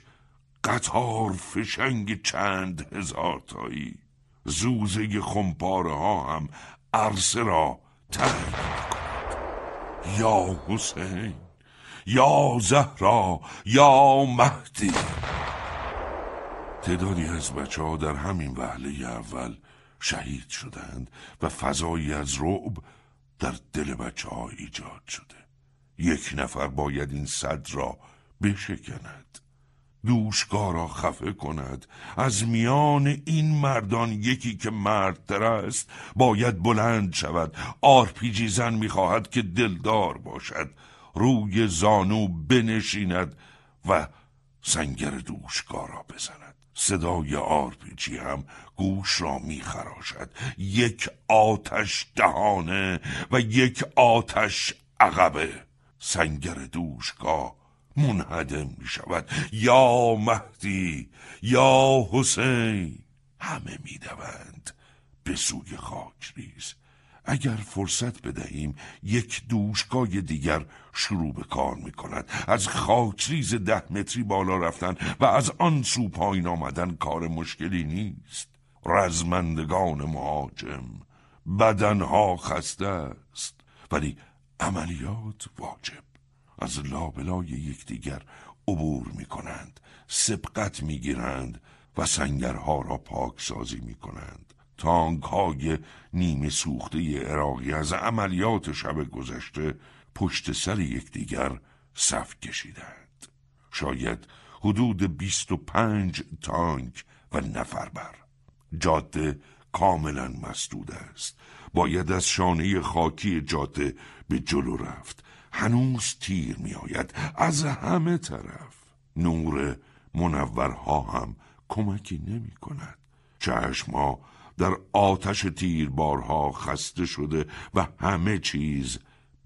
قطار فشنگ چند هزار تایی. زوزه خمپاره ها هم عرصه را تعیین می‌کند. یا حسین، یا زهرا، یا مهدی. تعدادی از بچه‌ها در همین وهله اول شهید شدند و فضایی از رعب در دل بچه‌ها ایجاد شده. یک نفر باید این سد را بشکند، دوشگاه را خفه کند. از میان این مردان یکی که مردتر است باید بلند شود. آرپیجی زن می‌خواهد که دلدار باشد، روی زانو بنشیند و سنگر دوشگاه را بزند. صدای آرپیجی هم گوش را می‌خراشد. یک آتش دهانه و یک آتش عقبه. سنگر دوشگاه منهدم می شود. یا مهدی، یا حسین. همه می دوند به سوی خاکریز. اگر فرصت بدهیم یک دوشگاه دیگر شروع به کار می کند. از خاکریز 10 متری بالا رفتن و از آن سو پایین آمدن کار مشکلی نیست. رزمندگان مهاجم، بدنها خسته است، ولی عملیات واجب. از لابلای یکدیگر عبور می کنند، سبقت می گیرند و سنگرها را پاکسازی می کنند. تانک های نیمه سوخته عراقی از عملیات شب گذشته پشت سر یکدیگر صف کشیدند. شاید حدود 25 تانک و نفربر. جاده کاملا مسدود است. باید از شانه خاکی جاده به جلو رفت. هنوز تیر می آید از همه طرف. نور منورها هم کمکی نمی کند. چشمها در آتش تیربارها خسته شده و همه چیز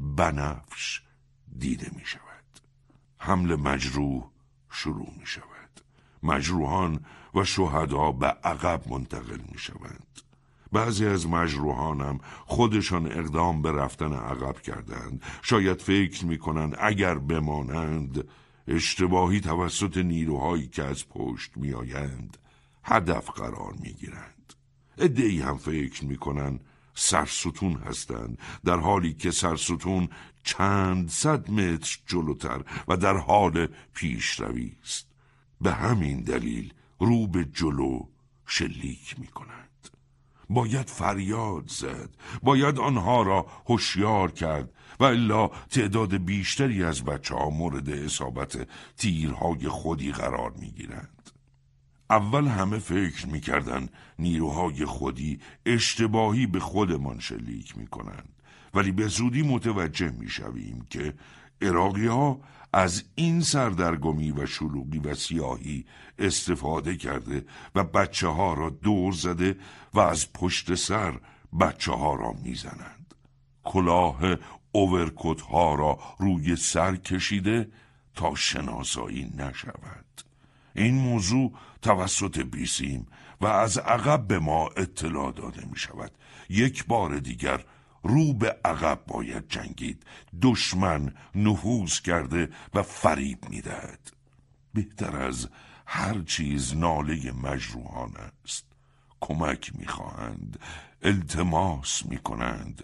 بنفش دیده می شود. حمل مجروح شروع می شود. مجروحان و شهدا به عقب منتقل می شوند. بعضی از مجروحانم خودشان اقدام به رفتن عقب کردند. شاید فکر می کنند اگر بمانند اشتباهی توسط نیروهایی که از پشت می آیند هدف قرار می گیرند. عده‌ای هم فکر می کنند سرستون هستند، در حالی که سرستون چند صد متر جلوتر و در حال پیشروی است. به همین دلیل رو به جلو شلیک می کنند. باید فریاد زد، باید آنها را هوشیار کرد و الا تعداد بیشتری از بچه‌ها مورد اصابت تیرهای خودی قرار می گیرند. اول همه فکر می کردن نیروهای خودی اشتباهی به خودمان شلیک می کنند، ولی به زودی متوجه می شویم که عراقی ها از این سردرگمی و شلوغی و سیاهی استفاده کرده و بچه ها را دور زده و از پشت سر بچه ها را می زنند. کلاه اوورکوت ها را روی سر کشیده تا شناسایی نشود. این موضوع توسط بیسیم و از عقب به ما اطلاع داده می شود. یک بار دیگر رو به عقب باید جنگید. دشمن نفوذ کرده و فریب می دهد. بهتر از هر چیز ناله مجروحان است. کمک می خواهند، التماس می کنند،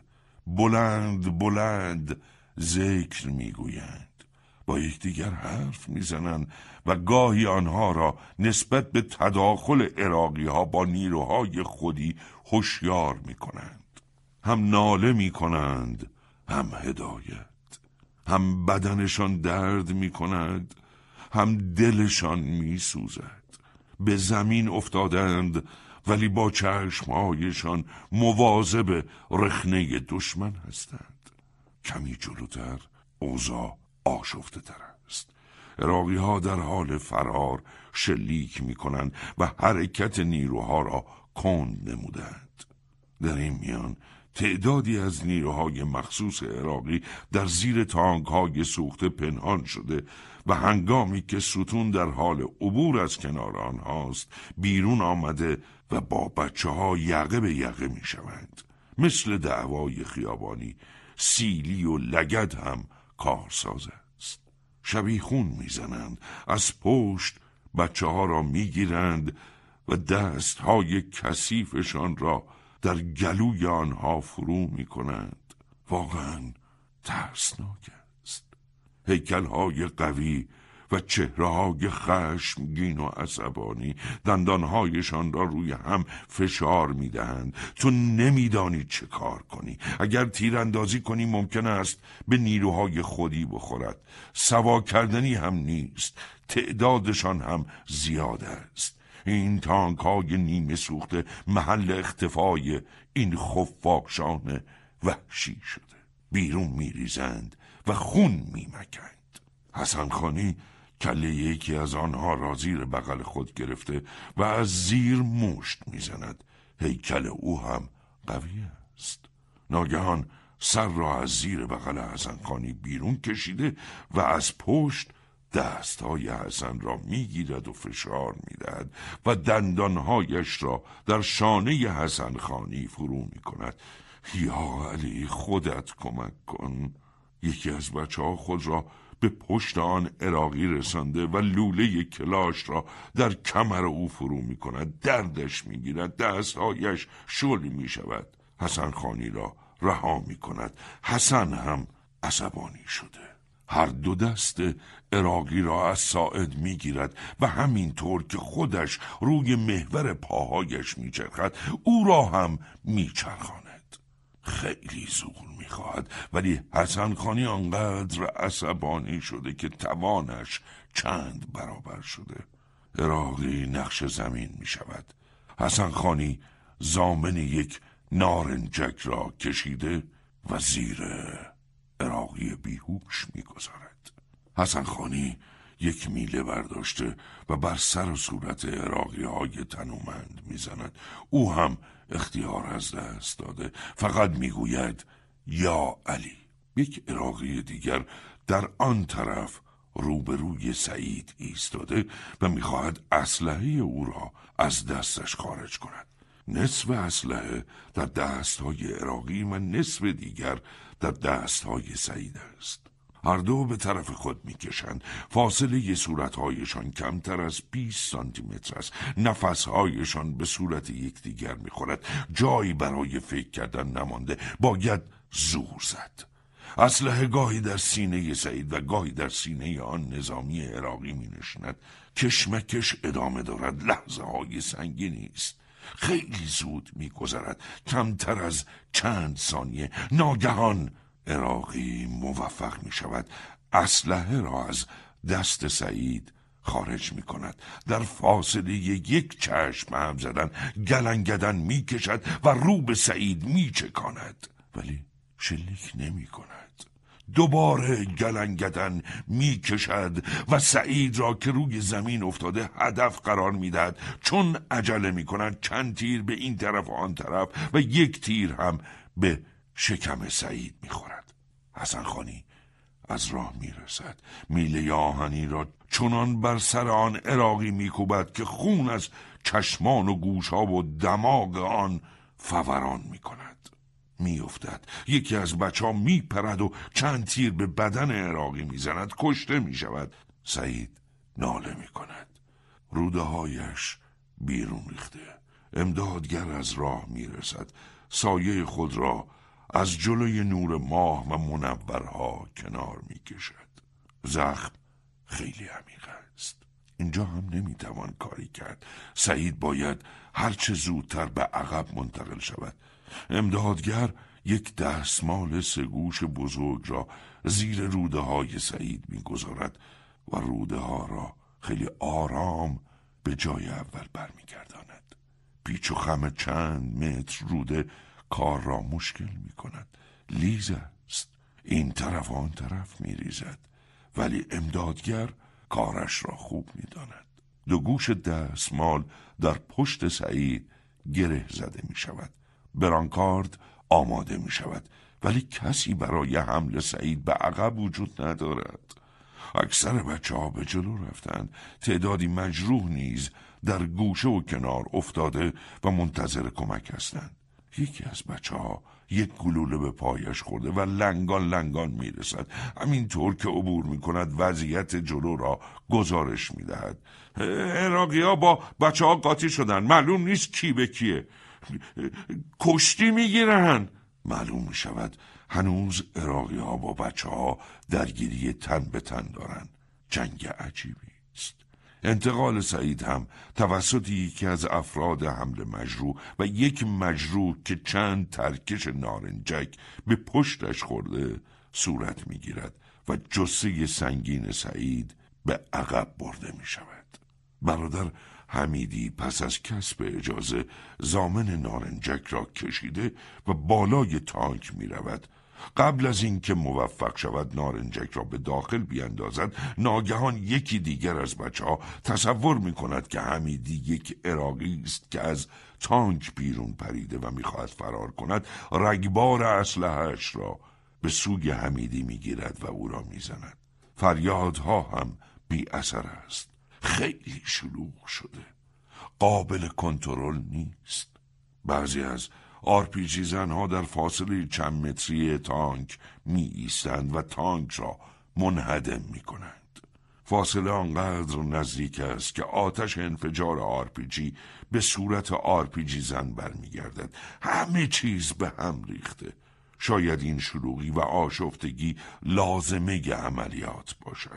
بلند بلند ذکر می گویند، با یکدیگر حرف می زنند و گاهی آنها را نسبت به تداخل عراقی ها با نیروهای خودی هوشیار می کنند. هم ناله می کنند، هم هدایت. هم بدنشان درد می کند، هم دلشان می سوزد. به زمین افتادند ولی با چشمهایشان مواظب رخنه دشمن هستند. کمی جلوتر اوضاع آشفته تر است. عراقی ها در حال فرار شلیک می کنند و حرکت نیروها را کند نمودند. در این میان تعدادی از نیروهای مخصوص عراقی در زیر تانک‌های سوخته پنهان شده و هنگامی که ستون در حال عبور از کنار آنهاست بیرون آمده و با بچه‌ها یقه به یقه می شوند. مثل دعوای خیابانی سیلی و لگد هم کارساز است. شبیخون می زنند، از پشت بچه‌ها را می گیرند و دست‌های کثیفشان را در گلوی آنها فرو می کنند. واقعا ترسناک است. هیکل‌های قوی و چهره‌های خشمگین و عصبانی دندانهایشان را روی هم فشار می‌دهند. تو نمی‌دانی چه کار کنی. اگر تیراندازی کنی ممکن است به نیروهای خودی بخورد. سوا کردنی هم نیست. تعدادشان هم زیاد است. این تانک‌های نیمه سوخته محل اختفای این خفاشان وحشی شده. بیرون می‌ریزند و خون می‌مکند. حسن خانی کله یکی از آنها را زیر بغل خود گرفته و از زیر مشت میزند. هیکل او هم قوی است. ناگهان سر را از زیر بغل حسن خانی بیرون کشیده و از پشت دستهای حسن را میگیرد و فشار میدهد و دندانهایش را در شانه حسن خانی فرو میکند. یا علی، خودت کمک کن. یکی از بچه‌ها خود را به پشت آن عراقی رسانده و لوله کلاش را در کمر او فرو می کند. دردش می گیرد. دستهایش شل می شود. حسن خانی را رها می کند. حسن هم عصبانی شده. هر دو دست عراقی را از ساعد می گیرد و همینطور که خودش روی محور پاهایش می چرخد او را هم می چرخاند. خیلی زور میخواهد، ولی حسن خانی آنقدر عصبانی شده که توانش چند برابر شده. عراقی نقش زمین میشود. حسن خانی ضامن یک نارنجک را کشیده و زیر عراقی بیهوش میگذارد. حسن خانی یک میله برداشته و بر سر و صورت عراقی های تنومند میزند. او هم اختیار از دست داده. فقط میگوید یا علی. یک عراقی دیگر در آن طرف روبروی سعید ایستاده و میخواهد اسلحه او را از دستش خارج کند. نصف اسلحه در دستهای عراقی و نصف دیگر در دستهای سعید است. هر دو به طرف خود میکشند. فاصله صورتهایشان کمتر از 20 سانتی متر است. نفسهایشان به صورت یکدیگر میخورد. جایی برای فکر کردن نمانده. باید زور زد. اسلحه گاهی در سینه سعید و گاهی در سینه آن نظامی عراقی مینشیند. کشمکش ادامه دارد. لحظه های سنگینی است. خیلی زود میگذرد. کمتر از چند ثانیه ناگهان عراقی موفق می شود اسلحه را از دست سعید خارج می کند. در فاصله یک چشم هم زدن گلنگدن می کشد و رو به سعید می چکاند، ولی شلیک نمی کند. دوباره گلنگدن می کشد و سعید را که روی زمین افتاده هدف قرار می دهد. چون عجله می کند چند تیر به این طرف و آن طرف و یک تیر هم به شکم سعید میخورد. حسن خانی از راه میرسد. میله آهنی را چنان بر سر آن عراقی میکوبد که خون از چشمان و گوشها و دماغ آن فوران میکند. میافتد. یکی از بچه ها میپرد و چند تیر به بدن عراقی میزند. کشته میشود. سعید ناله میکند. روده هایش بیرون ریخته. امدادگر از راه میرسد. سایه خود را از جلوی نور ماه و منورها کنار می کشد. زخم خیلی عمیق است. اینجا هم نمیتوان کاری کرد. سعید باید هرچه زودتر به عقب منتقل شود. امدادگر یک دستمال سگوش بزرگ را زیر روده های سعید می گذارد و روده ها را خیلی آرام به جای اول برمی گرداند. پیچ و خم چند متر روده کار را مشکل می کند. لیز است. این طرف آن طرف می ریزد. ولی امدادگر کارش را خوب می داند. دو گوش دستمال در پشت سعید گره زده می شود. برانکارد آماده می شود. ولی کسی برای حمل سعید به عقب وجود ندارد. اکثر بچه ها به جلو رفتند. تعدادی مجروح نیز در گوشه و کنار افتاده و منتظر کمک هستند. یکی از بچه ها یک گلوله به پایش خورده و لنگان لنگان میرسد. همینطور که عبور میکند وضعیت جلو را گزارش میدهد. عراقی ها با بچه ها قاطی شدن. معلوم نیست کی به کیه. کشتی میگیرن. معلوم میشود هنوز عراقی ها با بچه ها درگیری تن به تن دارن. جنگ عجیبی است. انتقال سعید هم توسط یکی از افراد حمل مجروح و یک مجروح که چند ترکش نارنجک به پشتش خورده صورت می گیرد و جثه سنگین سعید به عقب برده می شود. برادر حمیدی پس از کسب اجازه ضامن نارنجک را کشیده و بالای تانک می رود. قبل از اینکه موفق شود نارنجک را به داخل بیاندازد، ناگهان یکی دیگر از بچه‌ها تصور می کند که حمیدی یک عراقی است که از تانک بیرون پریده و می خواهد فرار کند. رگبار اسلحه‌اش را به سوی حمیدی می گیرد و او را می زند. فریادها هم بی اثر است. خیلی شلوغ شده. قابل کنترل نیست. بعضی از RPG زنها در فاصله چند متری تانک می ایستند و تانک را منهدم می کنند. فاصله آنقدر نزدیک است که آتش انفجار RPG به صورت RPG زن برمی گردد. همه چیز به هم ریخته. شاید این شلوغی و آشفتگی لازمه عملیات باشد.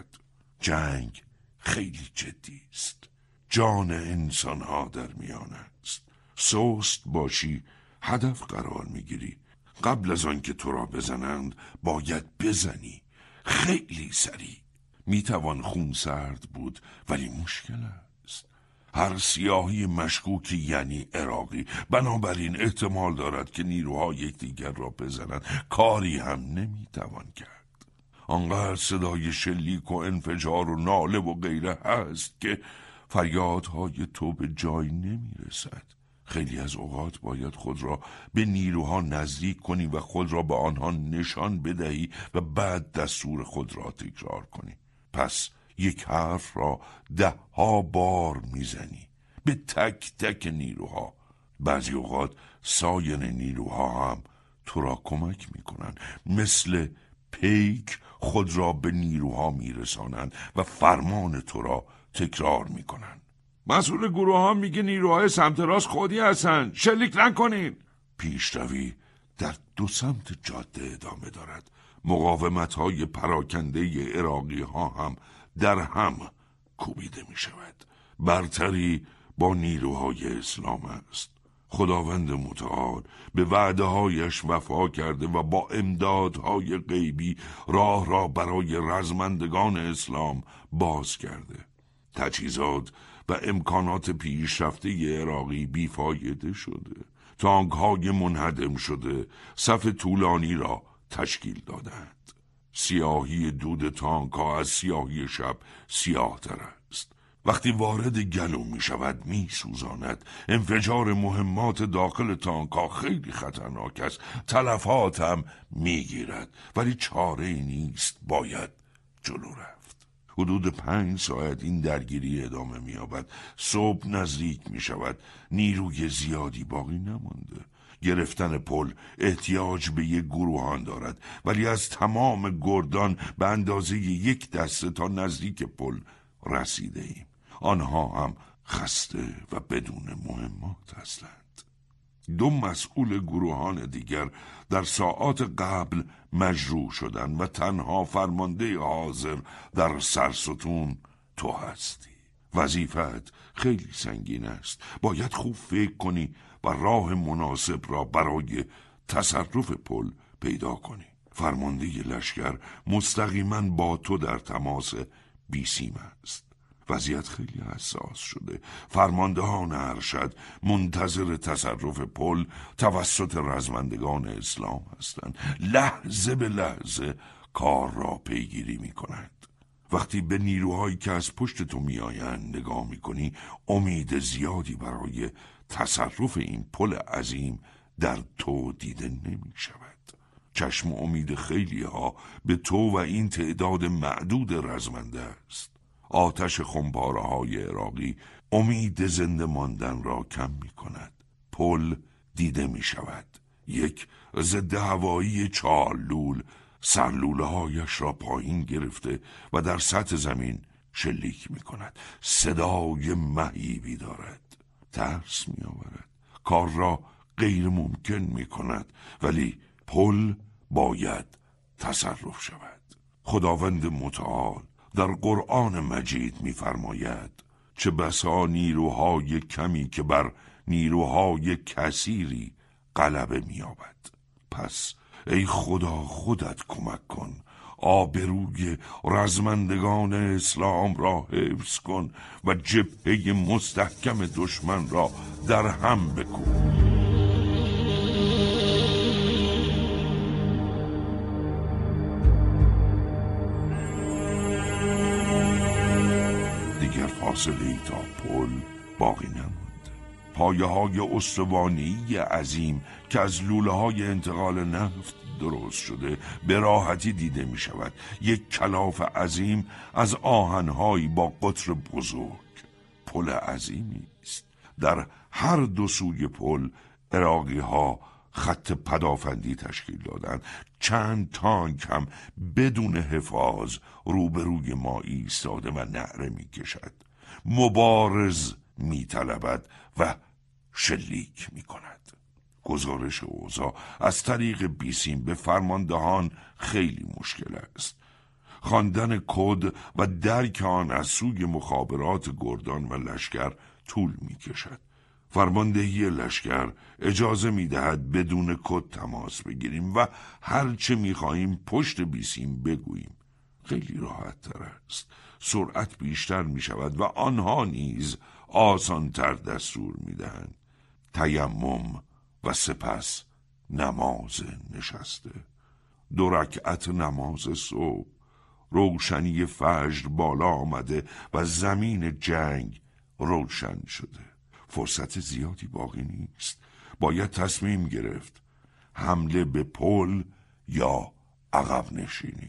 جنگ خیلی جدی است. جان انسانها در میان است. سست باشی هدف قرار میگیری. قبل از آن که تو را بزنند باید بزنی. خیلی سریع. میتوان خونسرد بود ولی مشکل است. هر سیاهی مشکوکی یعنی عراقی. بنابراین احتمال دارد که نیروها یکدیگر را بزنند. کاری هم نمیتوان کرد. آنقدر صدای شلیک و انفجار و ناله و غیره هست که فریادهای تو به جای نمیرسد. خیلی از اوقات باید خود را به نیروها نزدیک کنی و خود را به آنها نشان بدهی و بعد دستور خود را تکرار کنی. پس یک حرف را 10 بار میزنی به تک تک نیروها. بعضی اوقات سایر نیروها هم تو را کمک میکنن. مثل پیک خود را به نیروها میرسانند و فرمان تو را تکرار میکنند. مسئول گروه ها میگه نیروهای سمت راست خودی هستن. شلیک نکنین. پیشروی در 2 سمت جاده ادامه دارد. مقاومت های پراکنده عراقی ها هم در هم کوبیده می شود. برتری با نیروهای اسلام است. خداوند متعال به وعده هایش وفا کرده و با امدادهای غیبی راه را برای رزمندگان اسلام باز کرده. تجهیزات و امکانات پیشرفته عراقی بیفایده شده. تانک های منهدم شده صف طولانی را تشکیل دادند. سیاهی دود تانک ها از سیاهی شب سیاه تر است. وقتی وارد گلو می شود می سوزاند. انفجار مهمات داخل تانک ها خیلی خطرناک است. تلفات هم می گیرد ولی چاره نیست. باید جلو رفت. حدود 5 ساعت این درگیری ادامه می یابد. صبح نزدیک می شود. نیروی زیادی باقی نمانده. گرفتن پل احتیاج به یک گروهان دارد ولی از تمام گردان به اندازه 1 دسته تا نزدیک پل رسیده ایم. آنها هم خسته و بدون مهمات هستند. 2 مسئول گروهان دیگر در ساعات قبل مجروح شدند و تنها فرمانده حاضر در سرستون تو هستی. وظیفت خیلی سنگین است. باید خوب فکر کنی و راه مناسب را برای تصرف پل پیدا کنی. فرمانده لشکر مستقیما با تو در تماس بیسیم است. وضعیت خیلی حساس شده. فرماندهان ارشد منتظر تصرف پل توسط رزمندگان اسلام هستند. لحظه به لحظه کار را پیگیری می کنند. وقتی به نیروهایی که از پشت تو می آیند نگاه می کنی امید زیادی برای تصرف این پل عظیم در تو دیده نمی شود. چشم امید خیلی ها به تو و این تعداد معدود رزمنده است. آتش خمپاره های عراقی امید زنده ماندن را کم می کند. پل دیده می شود. یک ضد هوایی چاللول سرلوله هایش را پایین گرفته و در سطح زمین شلیک می کند. صدای مهیبی دارد. ترس می آورد. کار را غیر ممکن می کند ولی پل باید تصرف شود. خداوند متعال در قرآن مجید می‌فرماید چه بسا نیروهای کمی که بر نیروهای کثیری غلبه می‌یابد. پس ای خدا خودت کمک کن، آبروی رزمندگان اسلام را حفظ کن و جبهه مستحکم دشمن را در هم بکوب. دیگر فاصله ای تا پل باقی نماند. پایه‌های استوانی عظیم که از لوله‌های انتقال نفت درست شده به راحتی دیده می شود. یک کلاف عظیم از آهن‌هایی با قطر بزرگ. پل عظیمی است. در هر دو سوی پل عراقی‌ها خط پدافندی تشکیل دادند. چند تانک هم بدون حفاظ روبروی ما ایستاده و نعره می کشد. مبارز می طلبد و شلیک می کند. گزارش اوضاع از طریق بیسیم به فرماندهان خیلی مشکل است. خواندن کد و درک آن از سوی مخابرات گردان و لشکر طول می کشد. فرماندهی لشکر اجازه می دهد بدون کد تماس بگیریم و هر چه می خواهیم پشت بیسیم بگوییم. خیلی راحت تر است. سرعت بیشتر می شود و آنها نیز آسانتر دستور می دهند. تیمم و سپس نماز نشسته. 2 رکعت نماز صبح. روشنی فجر بالا آمده و زمین جنگ روشن شده. فرصت زیادی باقی نیست. باید تصمیم گرفت. حمله به پل یا عقب نشینی.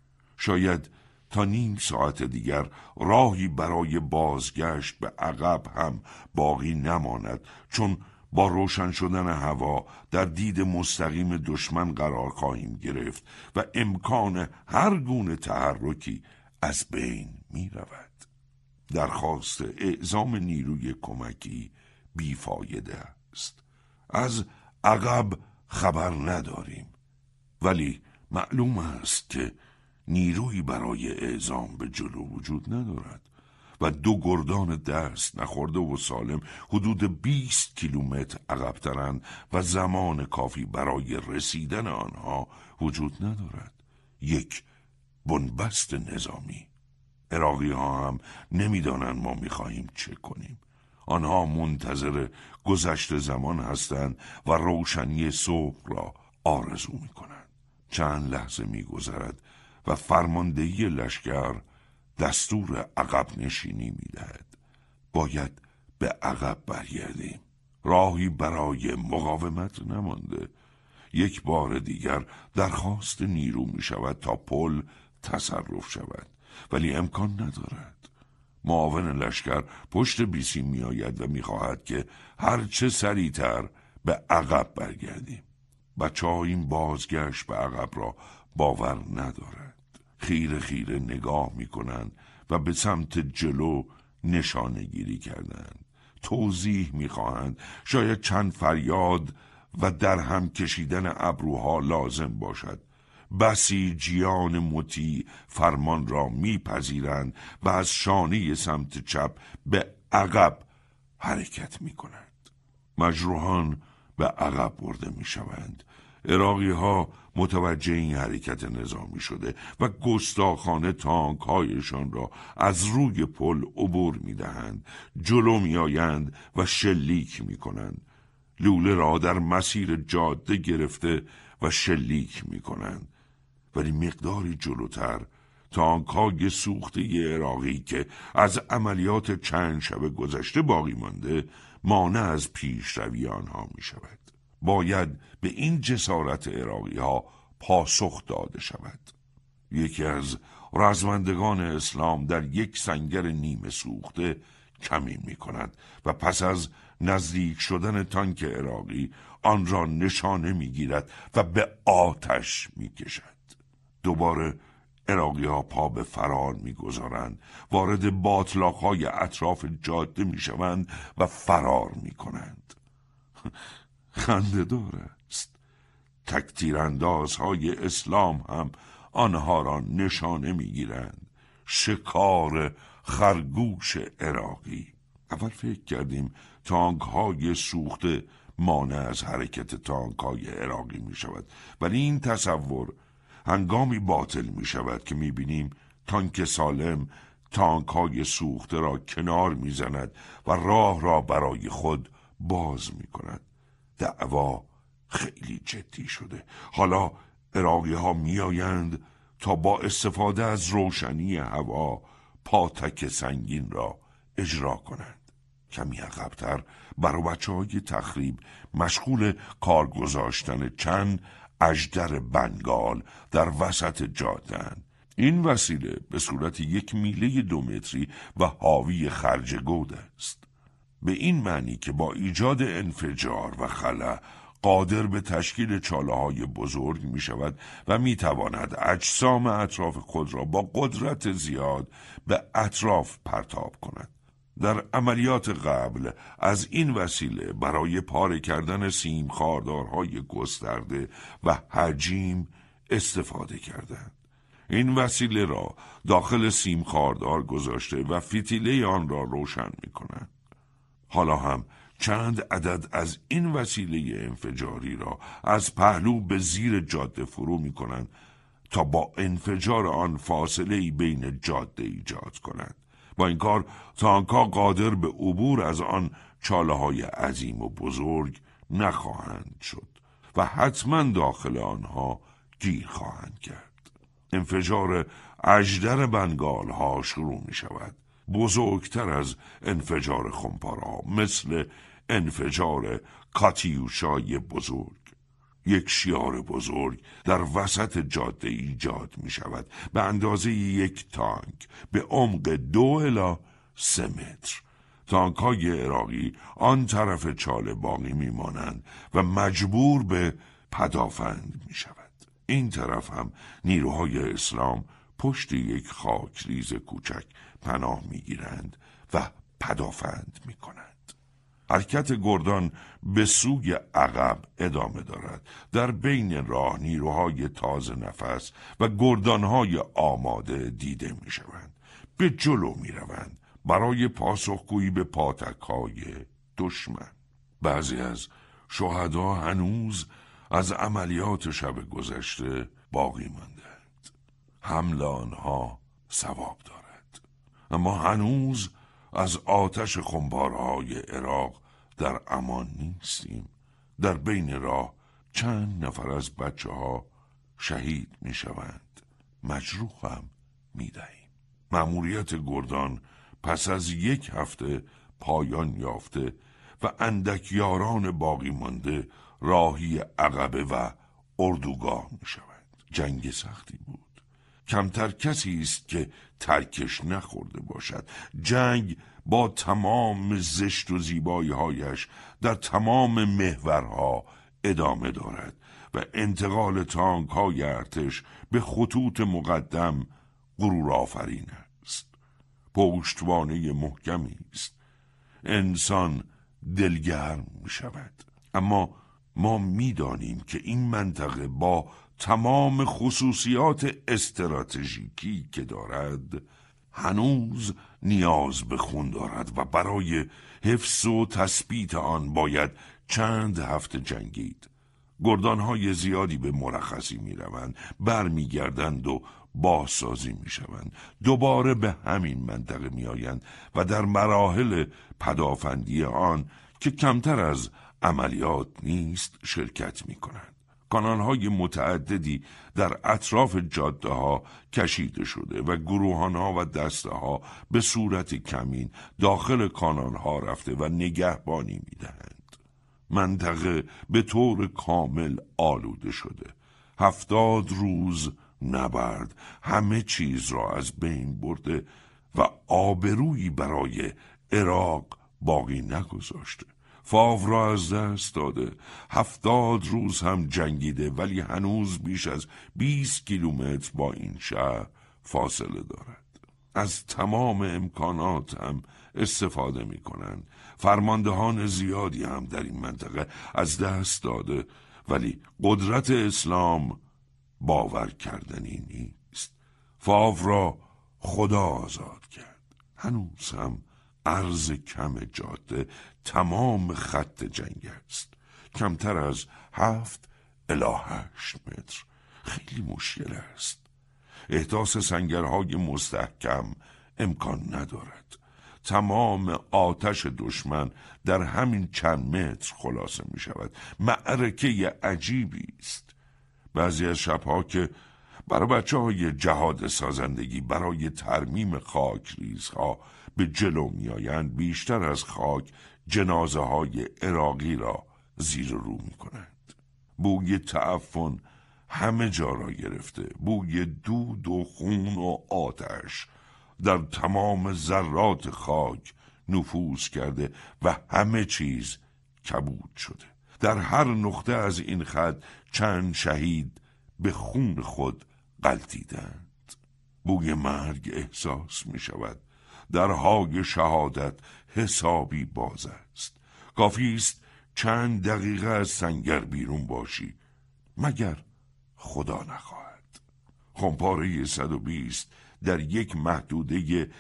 شاید تا نیم ساعت دیگر راهی برای بازگشت به عقب هم باقی نماند، چون با روشن شدن هوا در دید مستقیم دشمن قرار خواهیم گرفت و امکان هر گونه تحرکی از بین می رود. درخواست اعزام نیروی کمکی بیفایده است. از عقب خبر نداریم، ولی معلوم است که نیرویی برای اعزام به جلو وجود ندارد و 2 گردان دست نخورده و سالم حدود 20 کیلومتر عقب‌ترند و زمان کافی برای رسیدن آنها وجود ندارد. یک بنبست نظامی. عراقی ها هم نمیدانند ما میخواهیم چه کنیم. آنها منتظر گذشت زمان هستند و روشنی صبح را آرزو میکنند. چند لحظه میگذرد و فرماندهی لشکر دستور عقب نشینی میدهد. باید به عقب برگردیم. راهی برای مقاومت نمانده. یک بار دیگر درخواست نیرو می شود تا پل تصرف شود، ولی امکان ندارد. معاون لشکر پشت بیسیم می آید و می خواهد که هرچه سریعتر به عقب برگردیم. بچه‌ها این بازگشت به عقب را باور ندارد. خیره خیره نگاه می کنند و به سمت جلو نشانه گیری کردند. توضیح می خواهند. شاید چند فریاد و در هم کشیدن ابروها لازم باشد. بسیجیان مطیع فرمان را میپذیرند و از شانه سمت چپ به عقب حرکت می کنند. مجروحان به عقب برده می شوند. عراقی ها متوجه این حرکت نظامی شده و گستاخانه تانک هایشان را از روی پل عبور می دهند. جلو می آیند و شلیک می کنند. لوله را در مسیر جاده گرفته و شلیک می کنند. ولی مقداری جلوتر تانک‌های سوخته عراقی که از عملیات چند شب گذشته باقی مانده مانع از پیشروی آنها می شود. باید به این جسارت عراقی ها پاسخ داده شود. یکی از رزمندگان اسلام در یک سنگر نیمه سوخته کمین می کند و پس از نزدیک شدن تانک عراقی آن را نشانه می گیرد و به آتش می کشد. دوباره عراقی ها پا به فرار می گذارند، وارد باطلاق های اطراف جاده می شوند و فرار می کنند. خنده‌دار است. تکتیراندازهای اسلام هم آنها را نشانه میگیرند. شکار خرگوش عراقی. اول فکر کردیم تانک های سوخته مانع از حرکت تانک های عراقی می شود، ولی این تصور هنگامی باطل می شود که می بینیم تانک سالم تانک های سوخته را کنار می زند و راه را برای خود باز می کند. دعوا خیلی جدی شده. حالا عراقی ها می آیند تا با استفاده از روشنی هوا پاتک سنگین را اجرا کنند. کمی عقب‌تر برای بچه‌های تخریب مشغول کار گذاشتن چند اژدر بنگال در وسط جاده‌اند. این وسیله به صورت یک میله 2 متری و حاوی خرج گود است. به این معنی که با ایجاد انفجار و خلا قادر به تشکیل چاله‌های بزرگ می شود و می تواند اجسام اطراف خود را با قدرت زیاد به اطراف پرتاب کند. در عملیات قبل از این وسیله برای پاره کردن سیم خاردارهای گسترده و حجیم استفاده کردند. این وسیله را داخل سیم خاردار گذاشته و فتیله آن را روشن می کنند. حالا هم چند عدد از این وسیله انفجاری را از پهلو به زیر جاده فرو می کنند تا با انفجار آن فاصله بین جاده ایجاد کنند. با این کار تانک‌ها قادر به عبور از آن چاله‌های عظیم و بزرگ نخواهند شد و حتما داخل آنها گیر خواهند کرد. انفجار اژدر بنگال ها شروع می شود. بزرگتر از انفجار خمپاره‌ها، مثل انفجار کاتیوشای بزرگ. یک شیار بزرگ در وسط جاده ایجاد می شود به اندازه یک تانک به عمق 2 الی 3 متر. تانک های عراقی آن طرف چاله باقی می مانند و مجبور به پدافند می شود. این طرف هم نیروهای اسلام پشت یک خاکریز کوچک پناه می گیرند و پدافند می کنند. حرکت گردان به سوی عقب ادامه دارد. در بین راه نیروهای تازه نفس و گردانهای آماده دیده می شوند. به جلو می روند برای پاسخگویی به پاتک‌های دشمن. بعضی از شهدا هنوز از عملیات شب گذشته باقی ماندند. حمل آنها ثواب دارد، اما هنوز از آتش خمپاره‌های عراق در امان نیستیم. در بین راه چند نفر از بچه‌ها شهید می شوند، مجروح هم می دهیم. مأموریت گردان پس از 1 هفته پایان یافته و اندک یاران باقی مانده راهی عقبه و اردوگاه می شود. جنگ سختی بود. کمتر کسی است که ترکش نخورده باشد. جنگ با تمام زشت و زیبایی‌هایش در تمام محورها ادامه دارد و انتقال تانک‌های ارتش به خطوط مقدم غرورآفرین است. پشتوانه محکمی است. انسان دلگرم می شود. اما ما می دانیم که این منطقه با تمام خصوصیات استراتژیکی که دارد هنوز نیاز به خون دارد و برای حفظ و تثبیت آن باید چند هفته جنگید. گردانهای زیادی به مرخصی می روند، بر می گردند و بازسازی می شوند. دوباره به همین منطقه می آیند و در مراحل پدافندی آن که کمتر از عملیات نیست شرکت می کنند. کانال‌های متعددی در اطراف جاده ها کشیده شده و گروهان‌ها و دسته ها به صورت کمین داخل کانال‌ها رفته و نگهبانی می‌دهند. منطقه به طور کامل آلوده شده. 70 روز نبرد همه چیز را از بین برده و آبرویی برای عراق باقی نگذاشته. فاو را از دست داده. 70 روز هم جنگیده ولی هنوز بیش از 20 کیلومتر با این شهر فاصله دارد. از تمام امکانات هم استفاده می کنند. فرماندهان زیادی هم در این منطقه از دست داده ولی قدرت اسلام باور کردنی نیست. فاو را خدا آزاد کرد. هنوز هم عرض کم جاده تمام خط جنگ است. کمتر از 7 الی 8 متر. خیلی مشکل است. احداث سنگرهای مستحکم امکان ندارد. تمام آتش دشمن در همین چند متر خلاصه می شود. معرکه عجیبی است. بعضی از شبها که برای بچه‌های جهاد سازندگی برای ترمیم خاک ریزها به جلو می آیند، بیشتر از خاک جنازه های عراقی را زیر رو می کنند. بوی تعفن همه جا را گرفته. بوی دود و خون و آتش در تمام ذرات خاک نفوذ کرده و همه چیز کبود شده. در هر نقطه از این خط چند شهید به خون خود غلطیدند. بوی مرگ احساس می شود. درهای شهادت حسابی باز است. کافی است چند دقیقه از سنگر بیرون باشی، مگر خدا نخواهد. خمپاره 120 در یک محدوده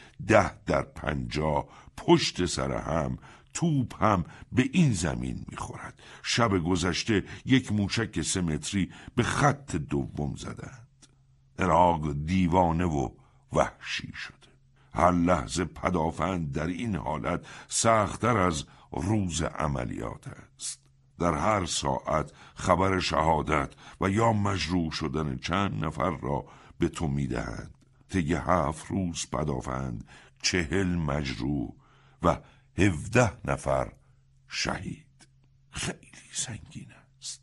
10x50 پشت سر هم، توپ هم به این زمین میخورد. شب گذشته یک موشک 3 متری به خط دوم زدند. عراق دیوانه و وحشی شده. هر لحظه پدافند در این حالت سخت‌تر از روز عملیات است. در هر ساعت خبر شهادت و یا مجروح شدن چند نفر را به تو میدهند. طی 7 روز پدافند 40 مجروح و 17 نفر شهید. خیلی سنگین است.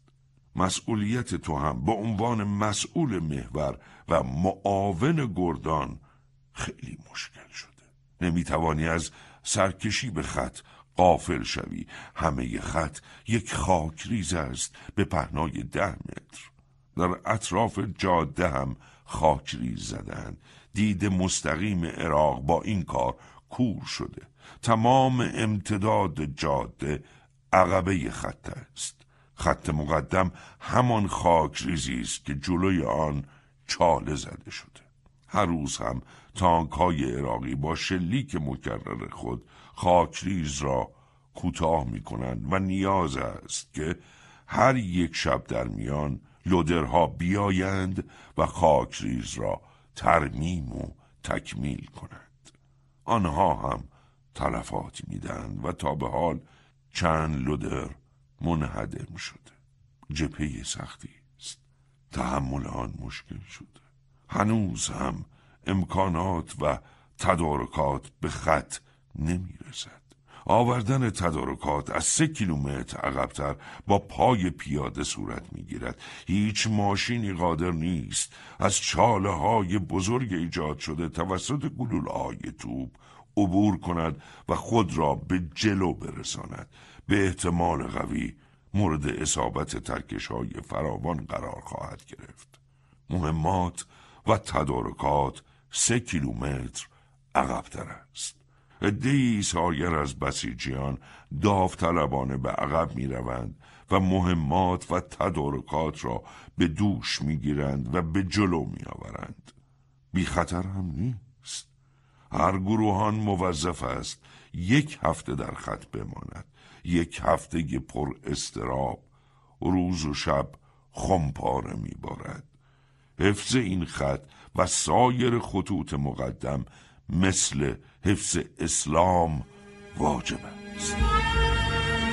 مسئولیت تو هم به عنوان مسئول محور و معاون گردان خیلی مشکل شده. نمیتوانی از سرکشی به خط غافل شوی. همه خط یک خاکریز است به پهنای 10 متر. در اطراف جاده هم خاکریز زدند. دید مستقیم عراق با این کار کور شده. تمام امتداد جاده عقبه خط است. خط مقدم همان خاکریزی است که جلوی آن چاله زده شده. هر روز هم تانک‌های عراقی با شلیک مکرر خود خاکریز را کوتاه می‌کنند و نیاز است که هر یک شب در میان لودرها بیایند و خاکریز را ترمیم و تکمیل کنند. آنها هم تلفات میدهند و تا به حال چند لودر منهدم شده. جبهه سختی است. تحمل آن مشکل شده. هنوز هم امکانات و تدارکات به خط نمیرسد. آوردن تدارکات از 3 کیلومتر عقب‌تر با پای پیاده صورت میگیرد. هیچ ماشینی قادر نیست از چاله‌های بزرگ ایجاد شده توسط گلوله‌های توپ عبور کند و خود را به جلو برساند. به احتمال قوی مورد اصابت ترکش‌های فراوان قرار خواهد گرفت. مهمات و تدارکات 3 کیلومتر عقب‌تر است. عده‌ای سایر از بسیجیان داوطلبانه به عقب می روند و مهمات و تدارکات را به دوش می گیرند و به جلو می آورند. بی خطر هم نیست. هر گروهان موظف است 1 هفته در خط بماند. 1 هفته پر اضطراب. روز و شب خمپاره می بارد. حفظ این خط و سایر خطوط مقدم مثل حفظ اسلام واجب است.